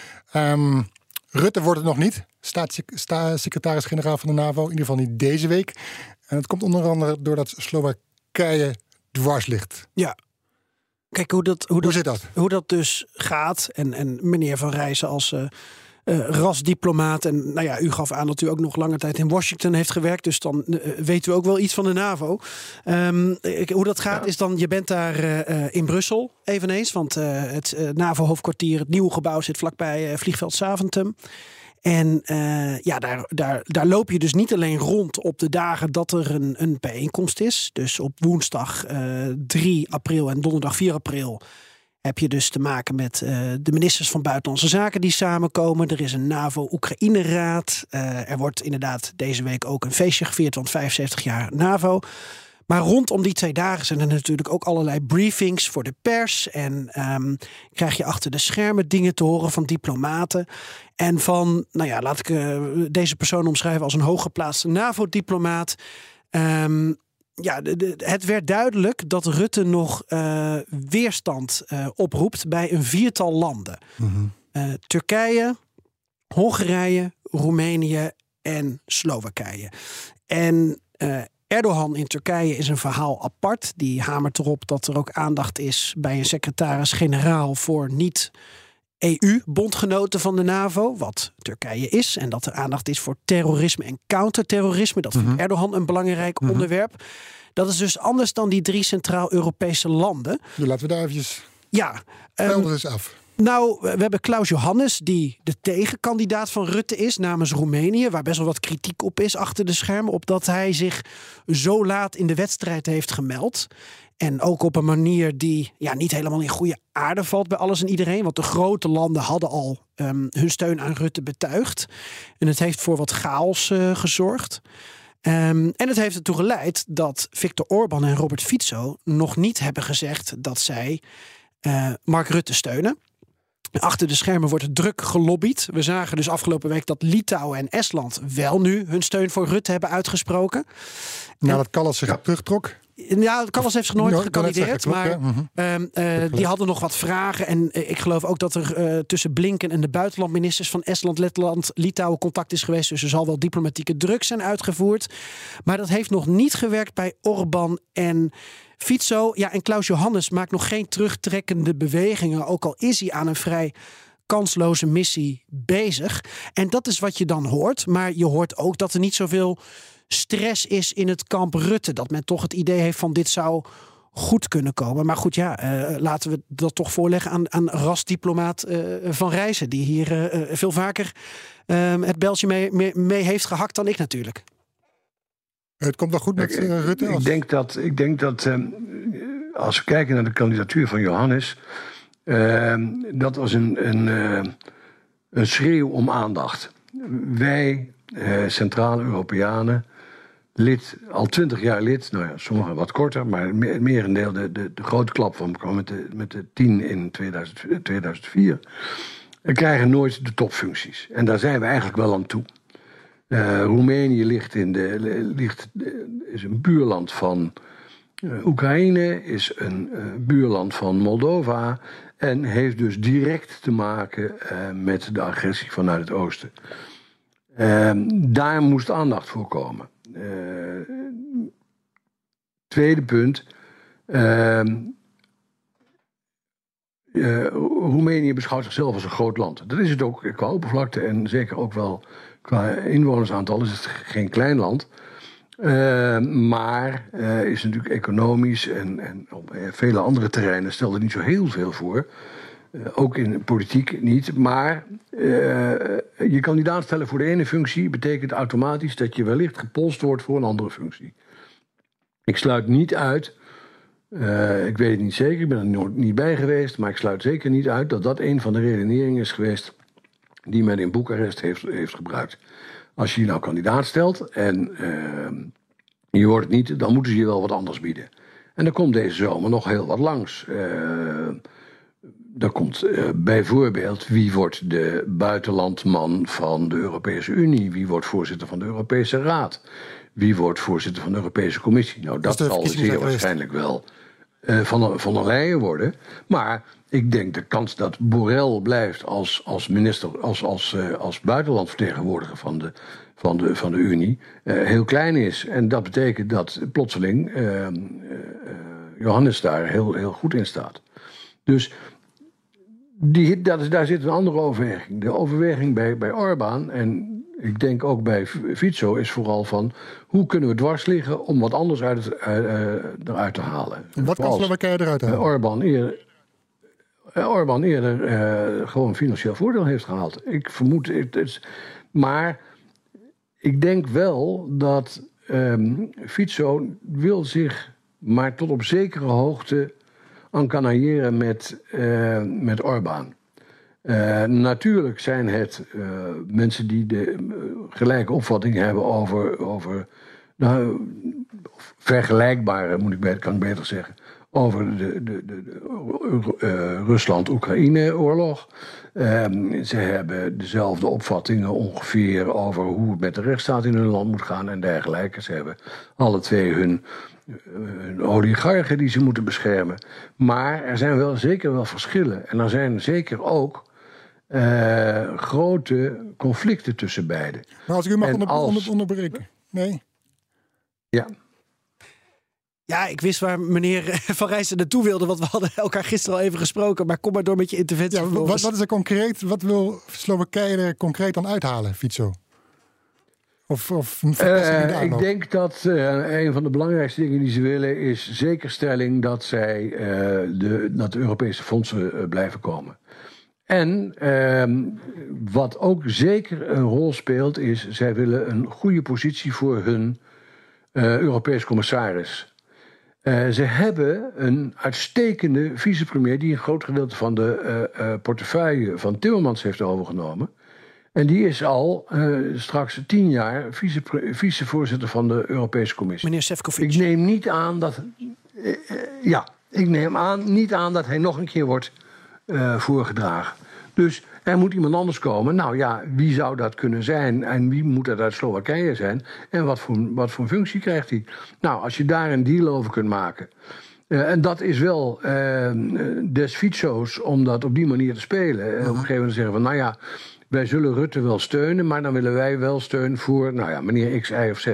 Um, Rutte wordt het nog niet, staatssecretaris-generaal van de NAVO, in ieder geval niet deze week. En het komt onder andere doordat Slowakije dwars ligt. Ja. Kijk, hoe dat, hoe hoe dat, zit dat? Hoe dat dus gaat. En, en meneer Van Rijssen als uh, uh, rasdiplomaat. En nou ja, u gaf aan dat u ook nog lange tijd in Washington heeft gewerkt. Dus dan uh, weet u ook wel iets van de NAVO. Um, hoe dat gaat is dan, je bent daar uh, in Brussel eveneens. Want uh, het uh, NAVO-hoofdkwartier, het nieuwe gebouw, zit vlakbij uh, vliegveld Zaventem. En uh, ja, daar, daar, daar loop je dus niet alleen rond op de dagen dat er een, een bijeenkomst is. Dus op woensdag uh, drie april en donderdag vier april heb je dus te maken met uh, de ministers van Buitenlandse Zaken die samenkomen. Er is een NAVO-Oekraïne-raad. Uh, er wordt inderdaad deze week ook een feestje gevierd, want vijfenzeventig jaar NAVO. Maar rondom die twee dagen zijn er natuurlijk ook allerlei briefings voor de pers. En um, krijg je achter de schermen dingen te horen van diplomaten. En van, nou ja, laat ik uh, deze persoon omschrijven als een hooggeplaatste NAVO-diplomaat. Um, ja, de, de, het werd duidelijk dat Rutte nog uh, weerstand uh, oproept bij een viertal landen. Mm-hmm. Uh, Turkije, Hongarije, Roemenië en Slowakije. En uh, Erdogan in Turkije is een verhaal apart. Die hamert erop dat er ook aandacht is bij een secretaris-generaal voor niet E U-bondgenoten van de NAVO, wat Turkije is. En dat er aandacht is voor terrorisme en counterterrorisme. Dat vindt mm-hmm. Erdogan een belangrijk mm-hmm. onderwerp. Dat is dus anders dan die drie Centraal-Europese landen. Nu laten we daar eventjes... Ja. Um, eens af. Nou, we hebben Klaus Johannes, die de tegenkandidaat van Rutte is namens Roemenië, waar best wel wat kritiek op is achter de schermen, op dat hij zich zo laat in de wedstrijd heeft gemeld. En ook op een manier die ja, niet helemaal in goede aarde valt bij alles en iedereen. Want de grote landen hadden al um, hun steun aan Rutte betuigd. En het heeft voor wat chaos uh, gezorgd. Um, en het heeft ertoe geleid dat Viktor Orbán en Robert Fico nog niet hebben gezegd dat zij uh, Mark Rutte steunen. Achter de schermen wordt er druk gelobbyd. We zagen dus afgelopen week dat Litouwen en Estland wel nu hun steun voor Rutte hebben uitgesproken. Nou, dat Kallas zich ja. terugtrok. Ja, Kallas heeft zich nooit no, gekandideerd, klopt, maar ja. mm-hmm. uh, uh, die hadden nog wat vragen. En uh, ik geloof ook dat er uh, tussen Blinken en de buitenlandministers van Estland, Letland, Litouwen contact is geweest. Dus er zal wel diplomatieke druk zijn uitgevoerd. Maar dat heeft nog niet gewerkt bij Orbán en Fico. Ja, en Klaus Johannes maakt nog geen terugtrekkende bewegingen, ook al is hij aan een vrij kansloze missie bezig. En dat is wat je dan hoort. Maar je hoort ook dat er niet zoveel stress is in het kamp Rutte. Dat men toch het idee heeft van dit zou goed kunnen komen. Maar goed, ja, uh, laten we dat toch voorleggen aan, aan rasdiplomaat uh, Van Rijssen, die hier uh, veel vaker uh, het beltje mee, mee, mee heeft gehakt dan ik natuurlijk. Het komt wel goed met uh, Rutte? Ik, ik denk dat, ik denk dat uh, als we kijken naar de kandidatuur van Johannes, uh, dat was een, een, uh, een schreeuw om aandacht. Wij, uh, Centrale Europeanen, lid, al twintig jaar lid, nou ja, sommigen wat korter, maar het merendeel, de, de, de grote klap van kwam met de, met de tien in tweeduizend, tweeduizend vier, en krijgen nooit de topfuncties. En daar zijn we eigenlijk wel aan toe. Uh, Roemenië ligt in de, ligt, is een buurland van uh, Oekraïne, is een uh, buurland van Moldova en heeft dus direct te maken uh, met de agressie vanuit het oosten. Uh, daar moest aandacht voor komen. Uh, tweede punt. Uh, uh, Roemenië beschouwt zichzelf als een groot land. Dat is het ook qua oppervlakte en zeker ook wel qua inwonersaantal is het geen klein land. Uh, maar uh, is natuurlijk economisch en, en op uh, vele andere terreinen stelt er niet zo heel veel voor. Uh, ook in politiek niet. Maar uh, je kandidaat stellen voor de ene functie betekent automatisch dat je wellicht gepolst wordt voor een andere functie. Ik sluit niet uit, uh, ik weet het niet zeker, ik ben er nog niet bij geweest, maar ik sluit zeker niet uit dat dat een van de redeneringen is geweest die men in Boekarest heeft, heeft gebruikt. Als je je nou kandidaat stelt en uh, je wordt het niet, dan moeten ze je wel wat anders bieden. En er komt deze zomer nog heel wat langs. Uh, er komt uh, bijvoorbeeld wie wordt de buitenlandman van de Europese Unie, wie wordt voorzitter van de Europese Raad, wie wordt voorzitter van de Europese Commissie. Nou, dat zal zeer waarschijnlijk wel uh, van, van der Leyen worden. Maar ik denk de kans dat Borrell blijft als, als minister, als, als, uh, als buitenlandvertegenwoordiger van de, van de, van de Unie uh, heel klein is. En dat betekent dat plotseling uh, uh, Johannes daar heel, heel goed in staat. Dus die, dat is, daar zit een andere overweging. De overweging bij, bij Orbán en ik denk ook bij Fico is vooral van hoe kunnen we dwars liggen om wat anders uit het, uh, uh, eruit te halen. En wat kan Slowakije eruit halen? Uh, Orbán eerder, uh, Orbán eerder uh, gewoon financieel voordeel heeft gehaald. Ik vermoed het. het maar ik denk wel dat um, Fico wil zich maar tot op zekere hoogte encanailleren met, uh, met Orbán. Uh, natuurlijk zijn het uh, mensen die de uh, gelijke opvatting hebben over, over nou, vergelijkbare, moet ik beter, kan ik beter zeggen, over de, de, de, de uh, Rusland-Oekraïne-oorlog. Uh, ze hebben dezelfde opvattingen ongeveer over hoe het met de rechtsstaat in hun land moet gaan en dergelijke. Ze hebben alle twee hun, hun oligarchen die ze moeten beschermen. Maar er zijn wel zeker wel verschillen. En er zijn zeker ook Uh, grote conflicten tussen beiden. Maar als ik u mag onder, als... onder, onderbreken. Nee? Ja. Ja, ik wist waar meneer Van Rijssen naartoe wilde, want we hadden elkaar gisteren al even gesproken. Maar kom maar door met je interventie. Ja, wat, wat is er concreet? Wat wil Slowakije er concreet aan uithalen, Fico? Of, of uh, ik denk dat uh, een van de belangrijkste dingen die ze willen is zekerstelling dat zij uh, de, dat de Europese fondsen uh, blijven komen. En uh, wat ook zeker een rol speelt is, zij willen een goede positie voor hun uh, Europees commissaris. Uh, ze hebben een uitstekende vicepremier die een groot gedeelte van de uh, uh, portefeuille van Timmermans heeft overgenomen. En die is al uh, straks tien jaar vice, vicevoorzitter van de Europese Commissie. Meneer Šefčovič. Ik neem niet aan dat. Uh, uh, ja, ik neem aan, niet aan dat hij nog een keer wordt uh, voorgedragen. Dus er moet iemand anders komen. Nou ja, wie zou dat kunnen zijn? En wie moet dat uit Slowakije zijn? En wat voor, wat voor functie krijgt hij? Nou, als je daar een deal over kunt maken. Uh, en dat is wel uh, des Fico's om dat op die manier te spelen. Uh, op een gegeven moment zeggen van, nou ja, wij zullen Rutte wel steunen, maar dan willen wij wel steun voor, nou ja, meneer X, Y of Z.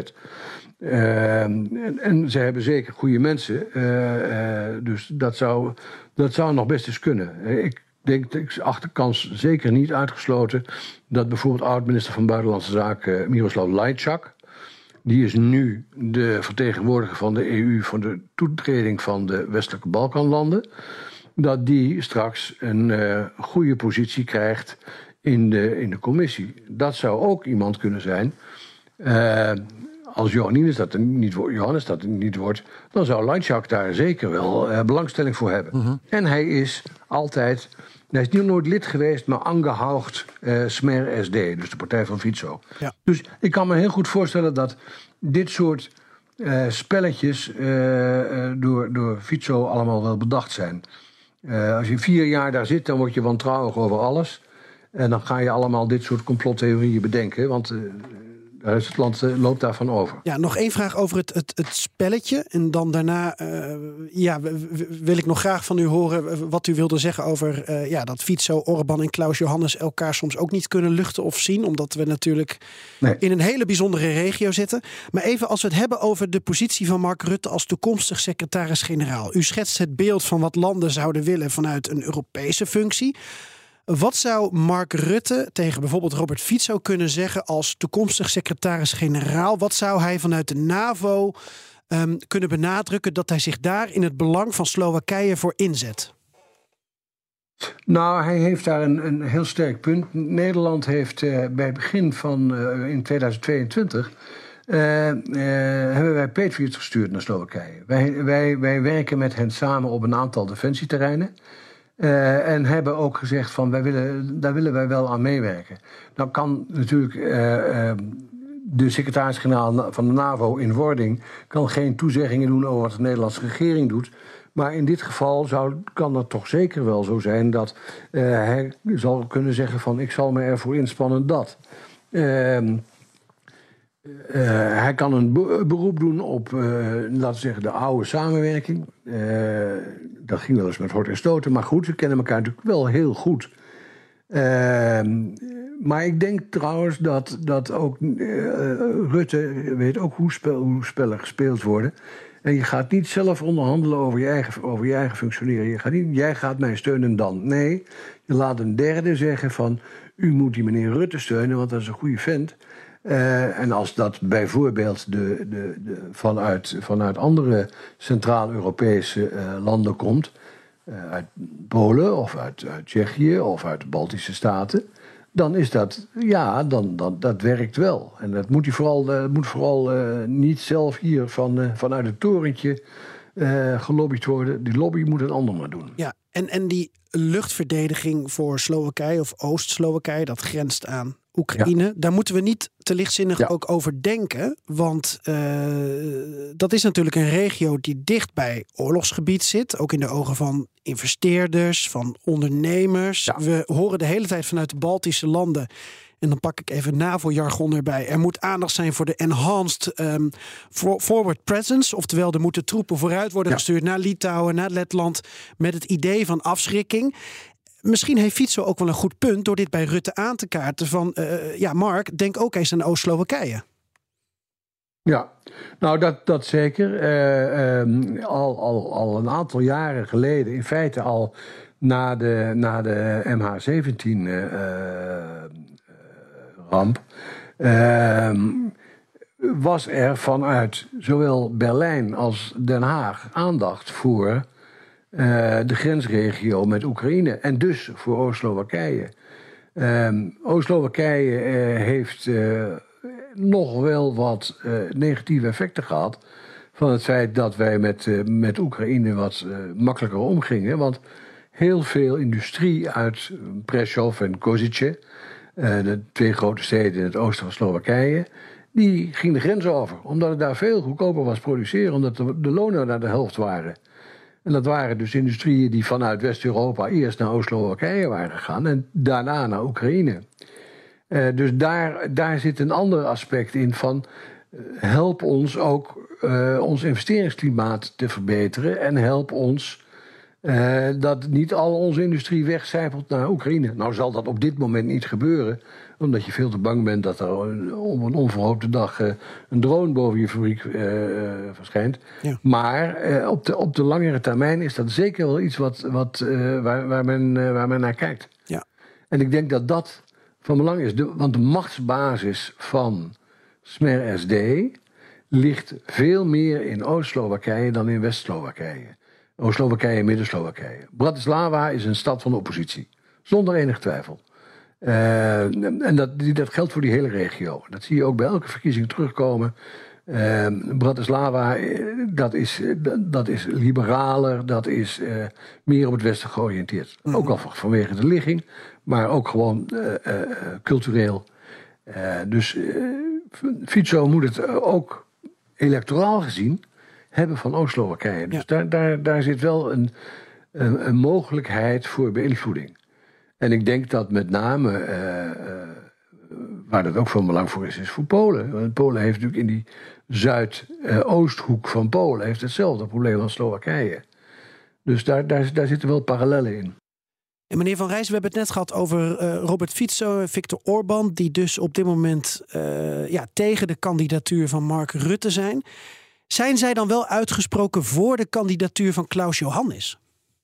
Uh, en, en ze hebben zeker goede mensen. Uh, uh, dus dat zou, dat zou nog best eens kunnen. Uh, ik denk, ik acht de kans zeker niet uitgesloten dat bijvoorbeeld oud-minister van Buitenlandse Zaken uh, Miroslav Lajčák, die is nu de vertegenwoordiger van de E U voor de toetreding van de westelijke Balkanlanden, dat die straks een uh, goede positie krijgt in de, in de commissie. Dat zou ook iemand kunnen zijn. Uh, als Johannes dat niet, Johannes dat niet wordt, dan zou Lajčák daar zeker wel uh, belangstelling voor hebben. Uh-huh. En hij is altijd, hij is niet nooit lid geweest, maar aangehoogd uh, Smer S D, dus de partij van Fico. Ja. Dus ik kan me heel goed voorstellen dat dit soort uh, spelletjes uh, uh, door, door Fico allemaal wel bedacht zijn. Uh, als je vier jaar daar zit, dan word je wantrouwig over alles. En dan ga je allemaal dit soort complottheorieën bedenken, want uh, het land uh, loopt daarvan over. Ja, nog één vraag over het, het, het spelletje. En dan daarna uh, ja, wil ik nog graag van u horen wat u wilde zeggen over uh, ja, dat Fico, Orbán en Klaus Johannes elkaar soms ook niet kunnen luchten of zien. Omdat we natuurlijk nee. in een hele bijzondere regio zitten. Maar even als we het hebben over de positie van Mark Rutte als toekomstig secretaris-generaal. U schetst het beeld van wat landen zouden willen vanuit een Europese functie. Wat zou Mark Rutte tegen bijvoorbeeld Robert Fico kunnen zeggen als toekomstig secretaris-generaal? Wat zou hij vanuit de NAVO um, kunnen benadrukken dat hij zich daar in het belang van Slowakije voor inzet? Nou, hij heeft daar een, een heel sterk punt. Nederland heeft uh, bij het begin van uh, in tweeduizend tweeëntwintig... Uh, uh, hebben wij Patriots gestuurd naar Slowakije. Wij, wij, wij werken met hen samen op een aantal defensieterreinen. Uh, en hebben ook gezegd van wij willen, daar willen wij wel aan meewerken. Dan kan natuurlijk uh, uh, de secretaris-generaal van de NAVO in wording kan geen toezeggingen doen over wat de Nederlandse regering doet. Maar in dit geval zou, kan het toch zeker wel zo zijn dat uh, hij zal kunnen zeggen van ik zal me ervoor inspannen dat. Uh, Uh, hij kan een beroep doen op, uh, laten we zeggen, de oude samenwerking. Uh, dat ging wel eens met hort en stoten. Maar goed, ze kennen elkaar natuurlijk wel heel goed. Uh, maar ik denk trouwens dat, dat ook uh, Rutte weet ook hoe, spel, hoe spellen gespeeld worden. En je gaat niet zelf onderhandelen over je eigen, over je eigen functioneren. Je gaat niet, jij gaat mij steunen dan. Nee, je laat een derde zeggen van u moet die meneer Rutte steunen, want dat is een goede vent. Uh, en als dat bijvoorbeeld de, de, de, vanuit, vanuit andere Centraal-Europese uh, landen komt, uh, uit Polen of uit, uit Tsjechië of uit de Baltische Staten, dan is dat, ja, dan, dan, dat werkt wel. En dat moet hij vooral, uh, moet vooral uh, niet zelf hier van, uh, vanuit het torentje uh, gelobbyd worden. Die lobby moet een ander maar doen. Ja, en, en die luchtverdediging voor Slowakije of Oost-Slowakije, dat grenst aan Oekraïne, ja. Daar moeten we niet te lichtzinnig ja. ook over denken. Want uh, dat is natuurlijk een regio die dicht bij oorlogsgebied zit. Ook in de ogen van investeerders, van ondernemers. Ja. We horen de hele tijd vanuit de Baltische landen, en dan pak ik even NAVO-jargon erbij, er moet aandacht zijn voor de enhanced um, forward presence. Oftewel, er moeten troepen vooruit worden ja. gestuurd naar Litouwen, naar Letland, met het idee van afschrikking. Misschien heeft Fico ook wel een goed punt door dit bij Rutte aan te kaarten van, uh, ja Mark, denk ook eens aan Oost-Slowakije. Ja, nou dat, dat zeker. Uh, um, al, al, al een aantal jaren geleden, in feite al na de, na de M H zeventien uh, uh, ramp... Uh, was er vanuit zowel Berlijn als Den Haag aandacht voor uh, de grensregio met Oekraïne en dus voor Oost-Slowakije. Uh, Oost-Slowakije uh, heeft uh, nog wel wat uh, negatieve effecten gehad van het feit dat wij met, uh, met Oekraïne wat uh, makkelijker omgingen. Want heel veel industrie uit Prešov en Košice, uh, de twee grote steden in het oosten van Slowakije, die ging de grens over. Omdat het daar veel goedkoper was produceren, omdat de, de lonen naar de helft waren. En dat waren dus industrieën die vanuit West-Europa eerst naar Oost-Slowakije waren gegaan en daarna naar Oekraïne. Uh, dus daar, daar zit een ander aspect in van uh, help ons ook uh, ons investeringsklimaat te verbeteren en help ons uh, dat niet al onze industrie wegcijpelt naar Oekraïne. Nou zal dat op dit moment niet gebeuren, omdat je veel te bang bent dat er op een onverhoopte dag uh, een drone boven je fabriek uh, uh, verschijnt. Ja. Maar uh, op, de, op de langere termijn is dat zeker wel iets wat, wat, uh, waar, waar, men, uh, waar men naar kijkt. Ja. En ik denk dat dat van belang is. De, want de machtsbasis van Smer S D ligt veel meer in Oost-Slowakije dan in West-Slowakije. Oost-Slowakije en Midden-Slowakije. Bratislava is een stad van de oppositie. Zonder enig twijfel. Uh, en dat, dat geldt voor die hele regio. Dat zie je ook bij elke verkiezing terugkomen. Uh, Bratislava, dat is, dat is liberaler, dat is uh, meer op het westen georiënteerd. Mm-hmm. Ook al vanwege de ligging, maar ook gewoon uh, uh, cultureel. Uh, dus uh, Fico moet het ook electoraal gezien hebben van Oost-Slowakije. Dus ja. daar, daar, daar zit wel een, een, een mogelijkheid voor beïnvloeding. En ik denk dat met name, uh, uh, waar dat ook van belang voor is, is voor Polen. Want Polen heeft natuurlijk in die zuidoosthoek van Polen heeft hetzelfde probleem als Slowakije. Dus daar, daar, daar zitten wel parallellen in. En meneer Van Rijs, we hebben het net gehad over uh, Robert Fico, Viktor Orbán, die dus op dit moment uh, ja, tegen de kandidatuur van Mark Rutte zijn. Zijn zij dan wel uitgesproken voor de kandidatuur van Klaus Johannes?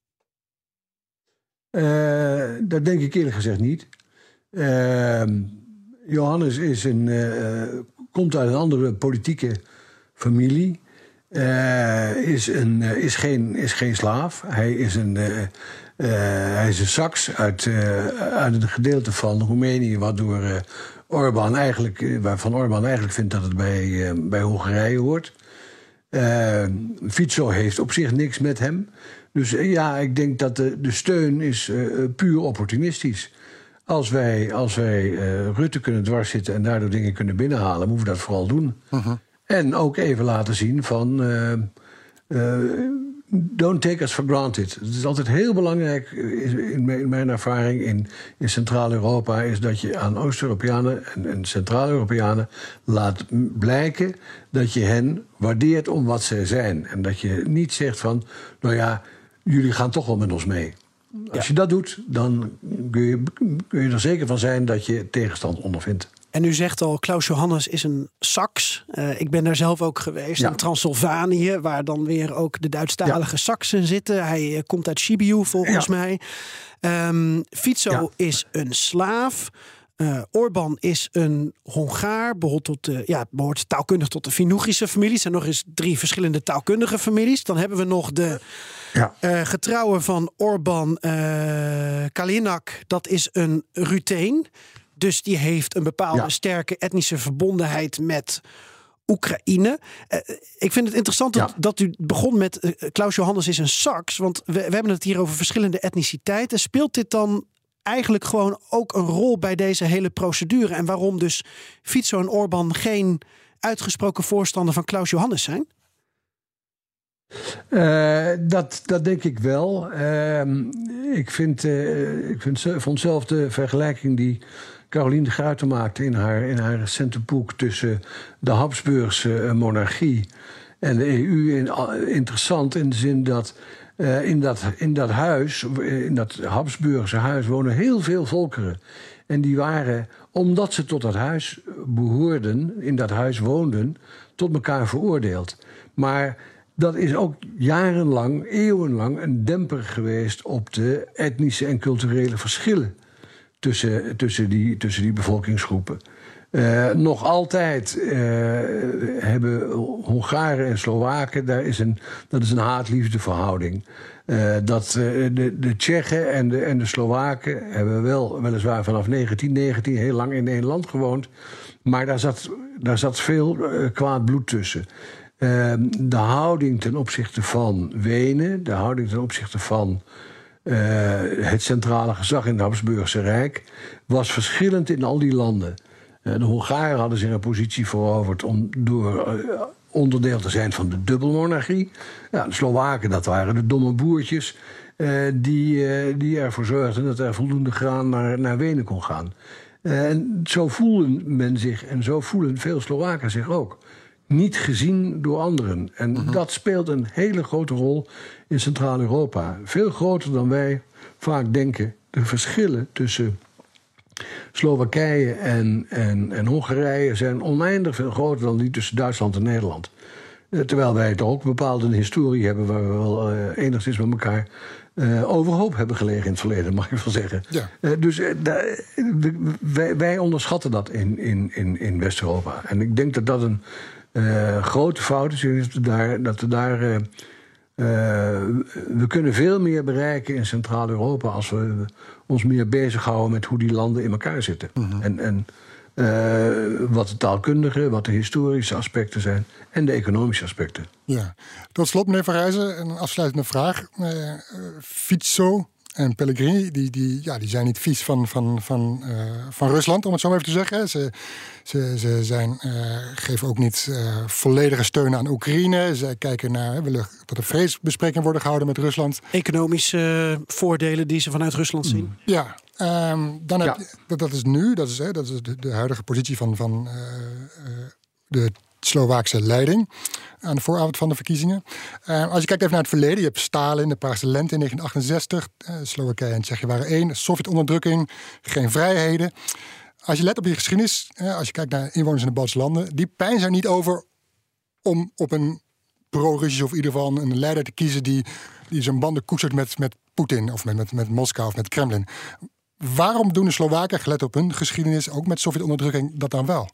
Uh, dat denk ik eerlijk gezegd niet. Uh, Johannes is een, uh, komt uit een andere politieke familie. Uh, is, een, uh, is, geen, is geen slaaf. Hij is een, uh, uh, hij is een Saks uit, uh, uit een gedeelte van Roemenië, waardoor uh, Orbán eigenlijk, uh, waarvan Orbán eigenlijk vindt dat het bij, uh, bij Hongarije hoort. Uh, Fico heeft op zich niks met hem. Dus uh, ja, ik denk dat de, de steun is uh, puur opportunistisch. Als wij, als wij uh, Rutte kunnen dwarszitten en daardoor dingen kunnen binnenhalen, moeten we dat vooral doen. Uh-huh. En ook even laten zien van Uh, uh, don't take us for granted. Het is altijd heel belangrijk, in mijn, in mijn ervaring in, in Centraal-Europa, is dat je aan Oost-Europeanen en, en Centraal-Europeanen laat blijken dat je hen waardeert om wat zij zijn. En dat je niet zegt van, nou ja, jullie gaan toch wel met ons mee. Als ja. je dat doet, dan kun je, kun je er zeker van zijn dat je tegenstand ondervindt. En u zegt al, Klaus Johannes is een Saks. Uh, ik ben daar zelf ook geweest, ja. in Transylvanië, waar dan weer ook de Duitsstalige ja. Saksen zitten. Hij uh, komt uit Sibiu, volgens ja. mij. Um, Fico ja. is een slaaf. Uh, Orbán is een Hongaar, behoort, tot de, ja, behoort taalkundig tot de Finougische familie. Er zijn nog eens drie verschillende taalkundige families. Dan hebben we nog de ja. uh, getrouwe van Orbán, uh, Kalinak. Dat is een Rutheen. Dus die heeft een bepaalde ja. sterke etnische verbondenheid met Oekraïne. Uh, ik vind het interessant ja. dat, dat u begon met uh, Klaus Johannes is een Saks. Want we, we hebben het hier over verschillende etniciteiten. Speelt dit dan eigenlijk gewoon ook een rol bij deze hele procedure? En waarom dus Fico en Orbán geen uitgesproken voorstander van Klaus Johannes zijn? Uh, dat, dat denk ik wel. Uh, ik vind, uh, ik vind, vond zelf de vergelijking die Caroline de Gruyter maakte in haar, in haar recente boek tussen de Habsburgse monarchie en de E U in, uh, interessant in de zin dat uh, in, dat in dat huis, in dat Habsburgse huis, wonen heel veel volkeren. En die waren, omdat ze tot dat huis behoorden, in dat huis woonden, tot elkaar veroordeeld. Maar dat is ook jarenlang, eeuwenlang een demper geweest op de etnische en culturele verschillen tussen, tussen, die, tussen die bevolkingsgroepen. Uh, nog altijd uh, hebben Hongaren en Slowaken, daar is een, dat is een haat-liefde verhouding. Uh, dat, uh, de, de Tsjechen en de, en de Slowaken hebben wel, weliswaar vanaf negentien negentien heel lang in één land gewoond. Maar daar zat, daar zat veel uh, kwaad bloed tussen. Uh, de houding ten opzichte van Wenen, de houding ten opzichte van uh, het centrale gezag in het Habsburgse Rijk, was verschillend in al die landen. Uh, de Hongaren hadden zich een positie veroverd om door uh, onderdeel te zijn van de dubbelmonarchie. Ja, de Slowaken, dat waren de domme boertjes uh, die, uh, die ervoor zorgden dat er voldoende graan naar, naar Wenen kon gaan. Uh, en zo voelen men zich, en zo voelen veel Slowaken zich ook, niet gezien door anderen. En mm-hmm. dat speelt een hele grote rol in Centraal-Europa. Veel groter dan wij vaak denken. De verschillen tussen Slowakije en, en, en Hongarije zijn oneindig veel groter dan die tussen Duitsland en Nederland. Terwijl wij toch ook een bepaalde historie hebben waar we wel uh, enigszins met elkaar uh, overhoop hebben gelegen in het verleden, mag ik wel zeggen. Ja. Uh, dus uh, da, de, wij, wij onderschatten dat in, in, in, in West-Europa. En ik denk dat dat een uh, grote fout is. Dat we daar, dat we daar uh, Uh, we kunnen veel meer bereiken in Centraal-Europa als we ons meer bezighouden met hoe die landen in elkaar zitten. Mm-hmm. En, en uh, wat de taalkundige, wat de historische aspecten zijn en de economische aspecten. Ja. Tot slot, meneer Van Rijzen, een afsluitende vraag. Uh, Fico en Pellegrini, die, die, ja, die zijn niet vies van, van, van, uh, van Rusland, om het zo maar even te zeggen. Ze, ze, ze zijn, uh, geven ook niet uh, volledige steun aan Oekraïne. Zij kijken naar, willen dat er vredesbesprekingen worden gehouden met Rusland. Economische uh, voordelen die ze vanuit Rusland zien. Mm. Ja, um, dan heb ja. je, dat, dat is nu, dat is, hè, dat is de, de huidige positie van, van uh, uh, de Slovaakse leiding aan de vooravond van de verkiezingen. Uh, als je kijkt even naar het verleden, je hebt Stalin, de Praagse Lente in negentien achtenzestig. Uh, Slowakije en Tsjechië waren één. Sovjet-onderdrukking, geen vrijheden. Als je let op die geschiedenis, uh, als je kijkt naar inwoners in de Baltische landen, die peinzen er niet over om op een pro-Russisch of in ieder geval een leider te kiezen die, die zijn banden koestert met, met Poetin of met, met, met Moskou of met Kremlin. Waarom doen de Slowaken, gelet op hun geschiedenis, ook met Sovjet-onderdrukking, dat dan wel?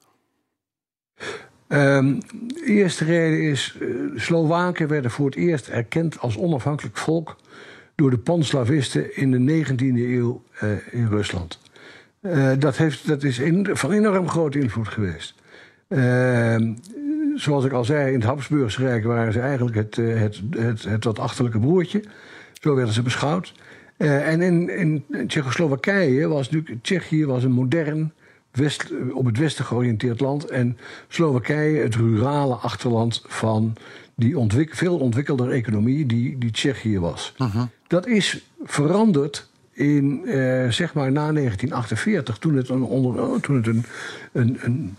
Um, de eerste reden is, uh, Slowaken werden voor het eerst erkend als onafhankelijk volk door de panslavisten in de negentiende eeuw uh, in Rusland. Uh, dat, heeft, dat is in, van enorm grote invloed geweest. Uh, zoals ik al zei, in het Habsburgse Rijk waren ze eigenlijk het, uh, het, het, het wat achterlijke broertje. Zo werden ze beschouwd. Uh, en in, in Tsjechoslowakije was natuurlijk, Tsjechië was een modern, West, op het westen georiënteerd land. En Slowakije het rurale achterland van die ontwik- veel ontwikkelder economie die, die Tsjechië was. Uh-huh. Dat is veranderd in, uh, zeg maar, na negentien achtenveertig, toen het een, onder, toen het een, een, een,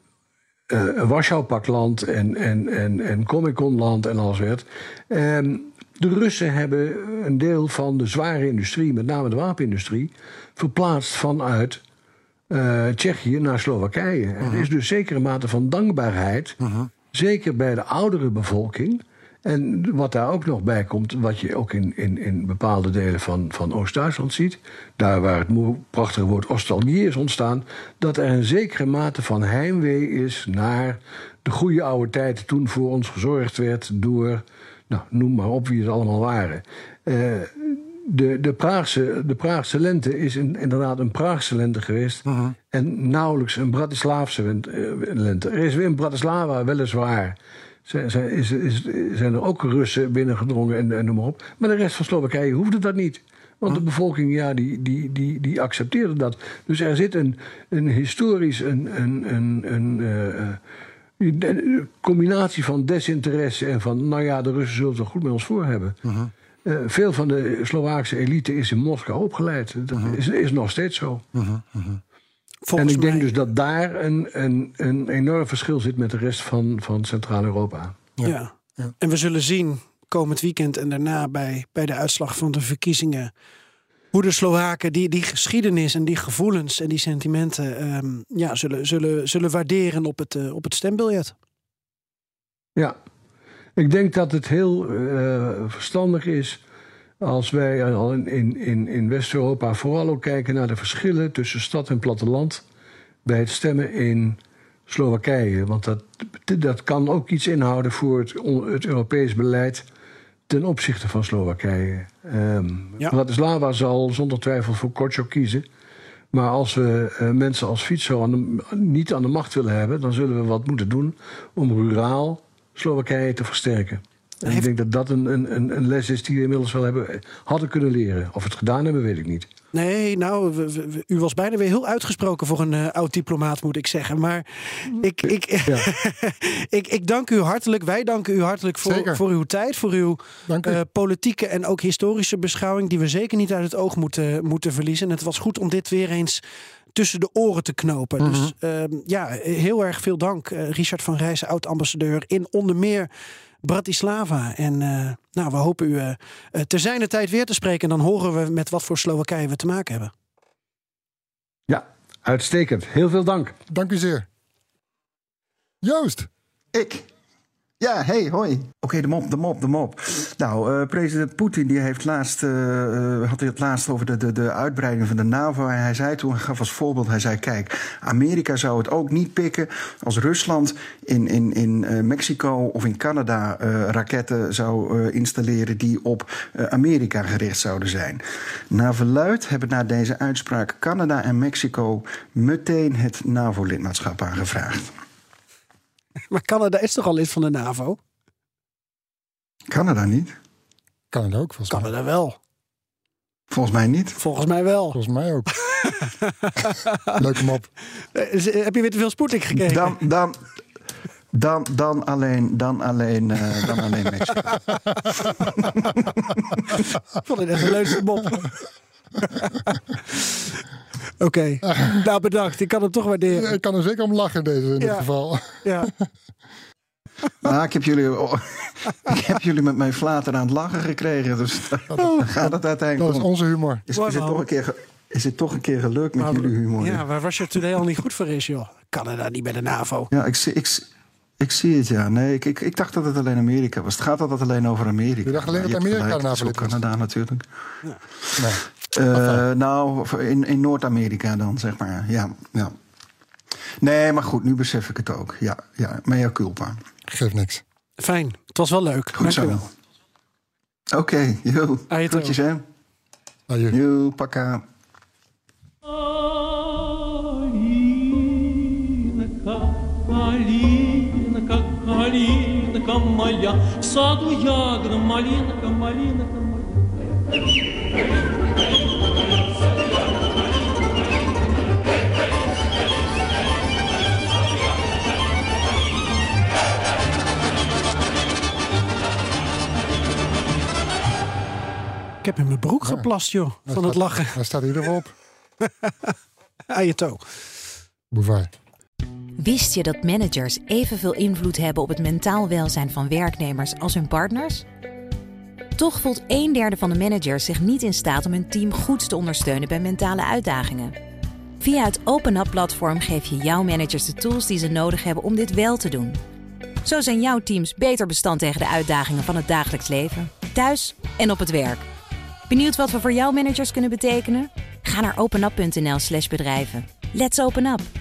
uh, een Warschau-paktland en, en, en, en Comecon-land en alles werd. Um, de Russen hebben een deel van de zware industrie, met name de wapenindustrie, verplaatst vanuit Uh, Tsjechië naar Slowakije. Uh-huh. Er is dus zekere mate van dankbaarheid, uh-huh. zeker bij de oudere bevolking. En wat daar ook nog bij komt, wat je ook in, in, in bepaalde delen van, van Oost-Duitsland ziet, daar waar het moe, prachtige woord nostalgie is ontstaan, dat er een zekere mate van heimwee is naar de goede oude tijd toen voor ons gezorgd werd door, nou, noem maar op wie het allemaal waren. Uh, De, de, Praagse, de Praagse lente is in, inderdaad een Praagse lente geweest. Uh-huh. En nauwelijks een Bratislaavse lente. Er is weer in Bratislava weliswaar. Zijn, zijn, is, is, zijn er ook Russen binnengedrongen en, en noem maar op. Maar de rest van Slowakije hoefde dat niet. Want de bevolking, ja, die, die, die, die accepteerde dat. Dus er zit een, een historisch, een, een, een, een, uh, een combinatie van desinteresse en van, nou ja, de Russen zullen het wel goed met ons voor hebben. Uh-huh. Uh, veel van de Slovaakse elite is in Moskou opgeleid. Dat uh-huh. is, is nog steeds zo. Uh-huh. Uh-huh. En ik denk mij... dus dat daar een, een, een enorm verschil zit met de rest van, van Centraal-Europa. Ja. Ja. Ja. En we zullen zien komend weekend en daarna bij, bij de uitslag van de verkiezingen hoe de Slowaken die, die geschiedenis en die gevoelens en die sentimenten um, ja, zullen, zullen, zullen waarderen op het, uh, op het stembiljet. Ja, ik denk dat het heel uh, verstandig is als wij al in, in, in West-Europa vooral ook kijken naar de verschillen tussen stad en platteland bij het stemmen in Slowakije. Want dat, dat kan ook iets inhouden voor het, het Europees beleid ten opzichte van Slowakije. Um, ja. Bratislava zal zonder twijfel voor Korčok kiezen. Maar als we uh, mensen als Fico aan de, niet aan de macht willen hebben, dan zullen we wat moeten doen om ruraal Slowakije te versterken. En Heeft... ik denk dat dat een, een, een les is die we inmiddels wel hebben, hadden kunnen leren. Of we het gedaan hebben, weet ik niet. Nee, nou, we, we, u was bijna weer heel uitgesproken voor een uh, oud-diplomaat, moet ik zeggen. Maar ik, ik, ja. ik, ik dank u hartelijk, wij danken u hartelijk voor, voor uw tijd, voor uw uh, politieke en ook historische beschouwing, die we zeker niet uit het oog moeten, moeten verliezen. En het was goed om dit weer eens tussen de oren te knopen. Mm-hmm. Dus uh, ja, heel erg veel dank, uh, Richard van Rijssen, oud-ambassadeur in onder meer Bratislava. En uh, nou, we hopen u uh, ter zijner tijd weer te spreken. En dan horen we met wat voor Slowakije we te maken hebben. Ja, uitstekend. Heel veel dank. Dank u zeer. Joost. Ik. Ja, hey, hoi. Oké, okay, de mop, de mop, de mop. Nou, uh, president Poetin die heeft laatst, uh, had het laatst over de, de, de uitbreiding van de NAVO. En hij zei toen, hij gaf als voorbeeld, hij zei, kijk, Amerika zou het ook niet pikken als Rusland in, in, in uh, Mexico of in Canada uh, raketten zou uh, installeren die op uh, Amerika gericht zouden zijn. Naar verluidt hebben na deze uitspraak Canada en Mexico meteen het NAVO-lidmaatschap aangevraagd. Maar Canada is toch al lid van de NAVO? Canada niet. Canada ook, volgens mij. Canada wel. Volgens mij niet. Volgens mij wel. Volgens mij ook. Leuke mop. Heb je weer te veel Sputnik gekregen? Dan, dan, dan, dan alleen, dan alleen, uh, dan alleen Mexico. Ik vond het echt een leuke mop. Oké, okay. Nou bedankt. Ik kan hem toch waarderen. Ja, ik kan er zeker om lachen in, deze, in ja. dit geval. Ja. Nou, ik heb jullie, oh, ik heb jullie met mijn flater aan het lachen gekregen. Dus oh, gaat het uiteindelijk. Dat is onze humor. Is, is, het toch een keer, is het toch een keer gelukt met maar, jullie humor? Ja, waar was je today al niet goed voor is, joh? Canada niet bij de NAVO. Ja, ik zie, ik, ik zie het, ja. Nee, ik, ik, ik dacht dat het alleen Amerika was. Het gaat altijd alleen over Amerika. Je dacht alleen dat Amerika de NAVO was? Canada natuurlijk. Ja. Nee. Uh, nou, in, in Noord-Amerika dan, zeg maar. Ja, ja. Nee, maar goed, nu besef ik het ook. Ja, ja, mea culpa. Geeft niks. Fijn, het was wel leuk. Goed zo. Oké, okay, joh. Groetjes, hè. Joe, pakka. Малинка, малинка моя, саду ягода, малинка, малинка моя. Ik heb in mijn broek ja. geplast, joh, van staat, het lachen. Daar staat hij erop. Aan je toe. Bouvard. Wist je dat managers evenveel invloed hebben op het mentaal welzijn van werknemers als hun partners? Toch voelt een derde van de managers zich niet in staat om hun team goed te ondersteunen bij mentale uitdagingen. Via het OpenUp-platform geef je jouw managers de tools die ze nodig hebben om dit wel te doen. Zo zijn jouw teams beter bestand tegen de uitdagingen van het dagelijks leven, thuis en op het werk. Benieuwd wat we voor jouw managers kunnen betekenen? Ga naar openup punt n l slash bedrijven. Let's open up!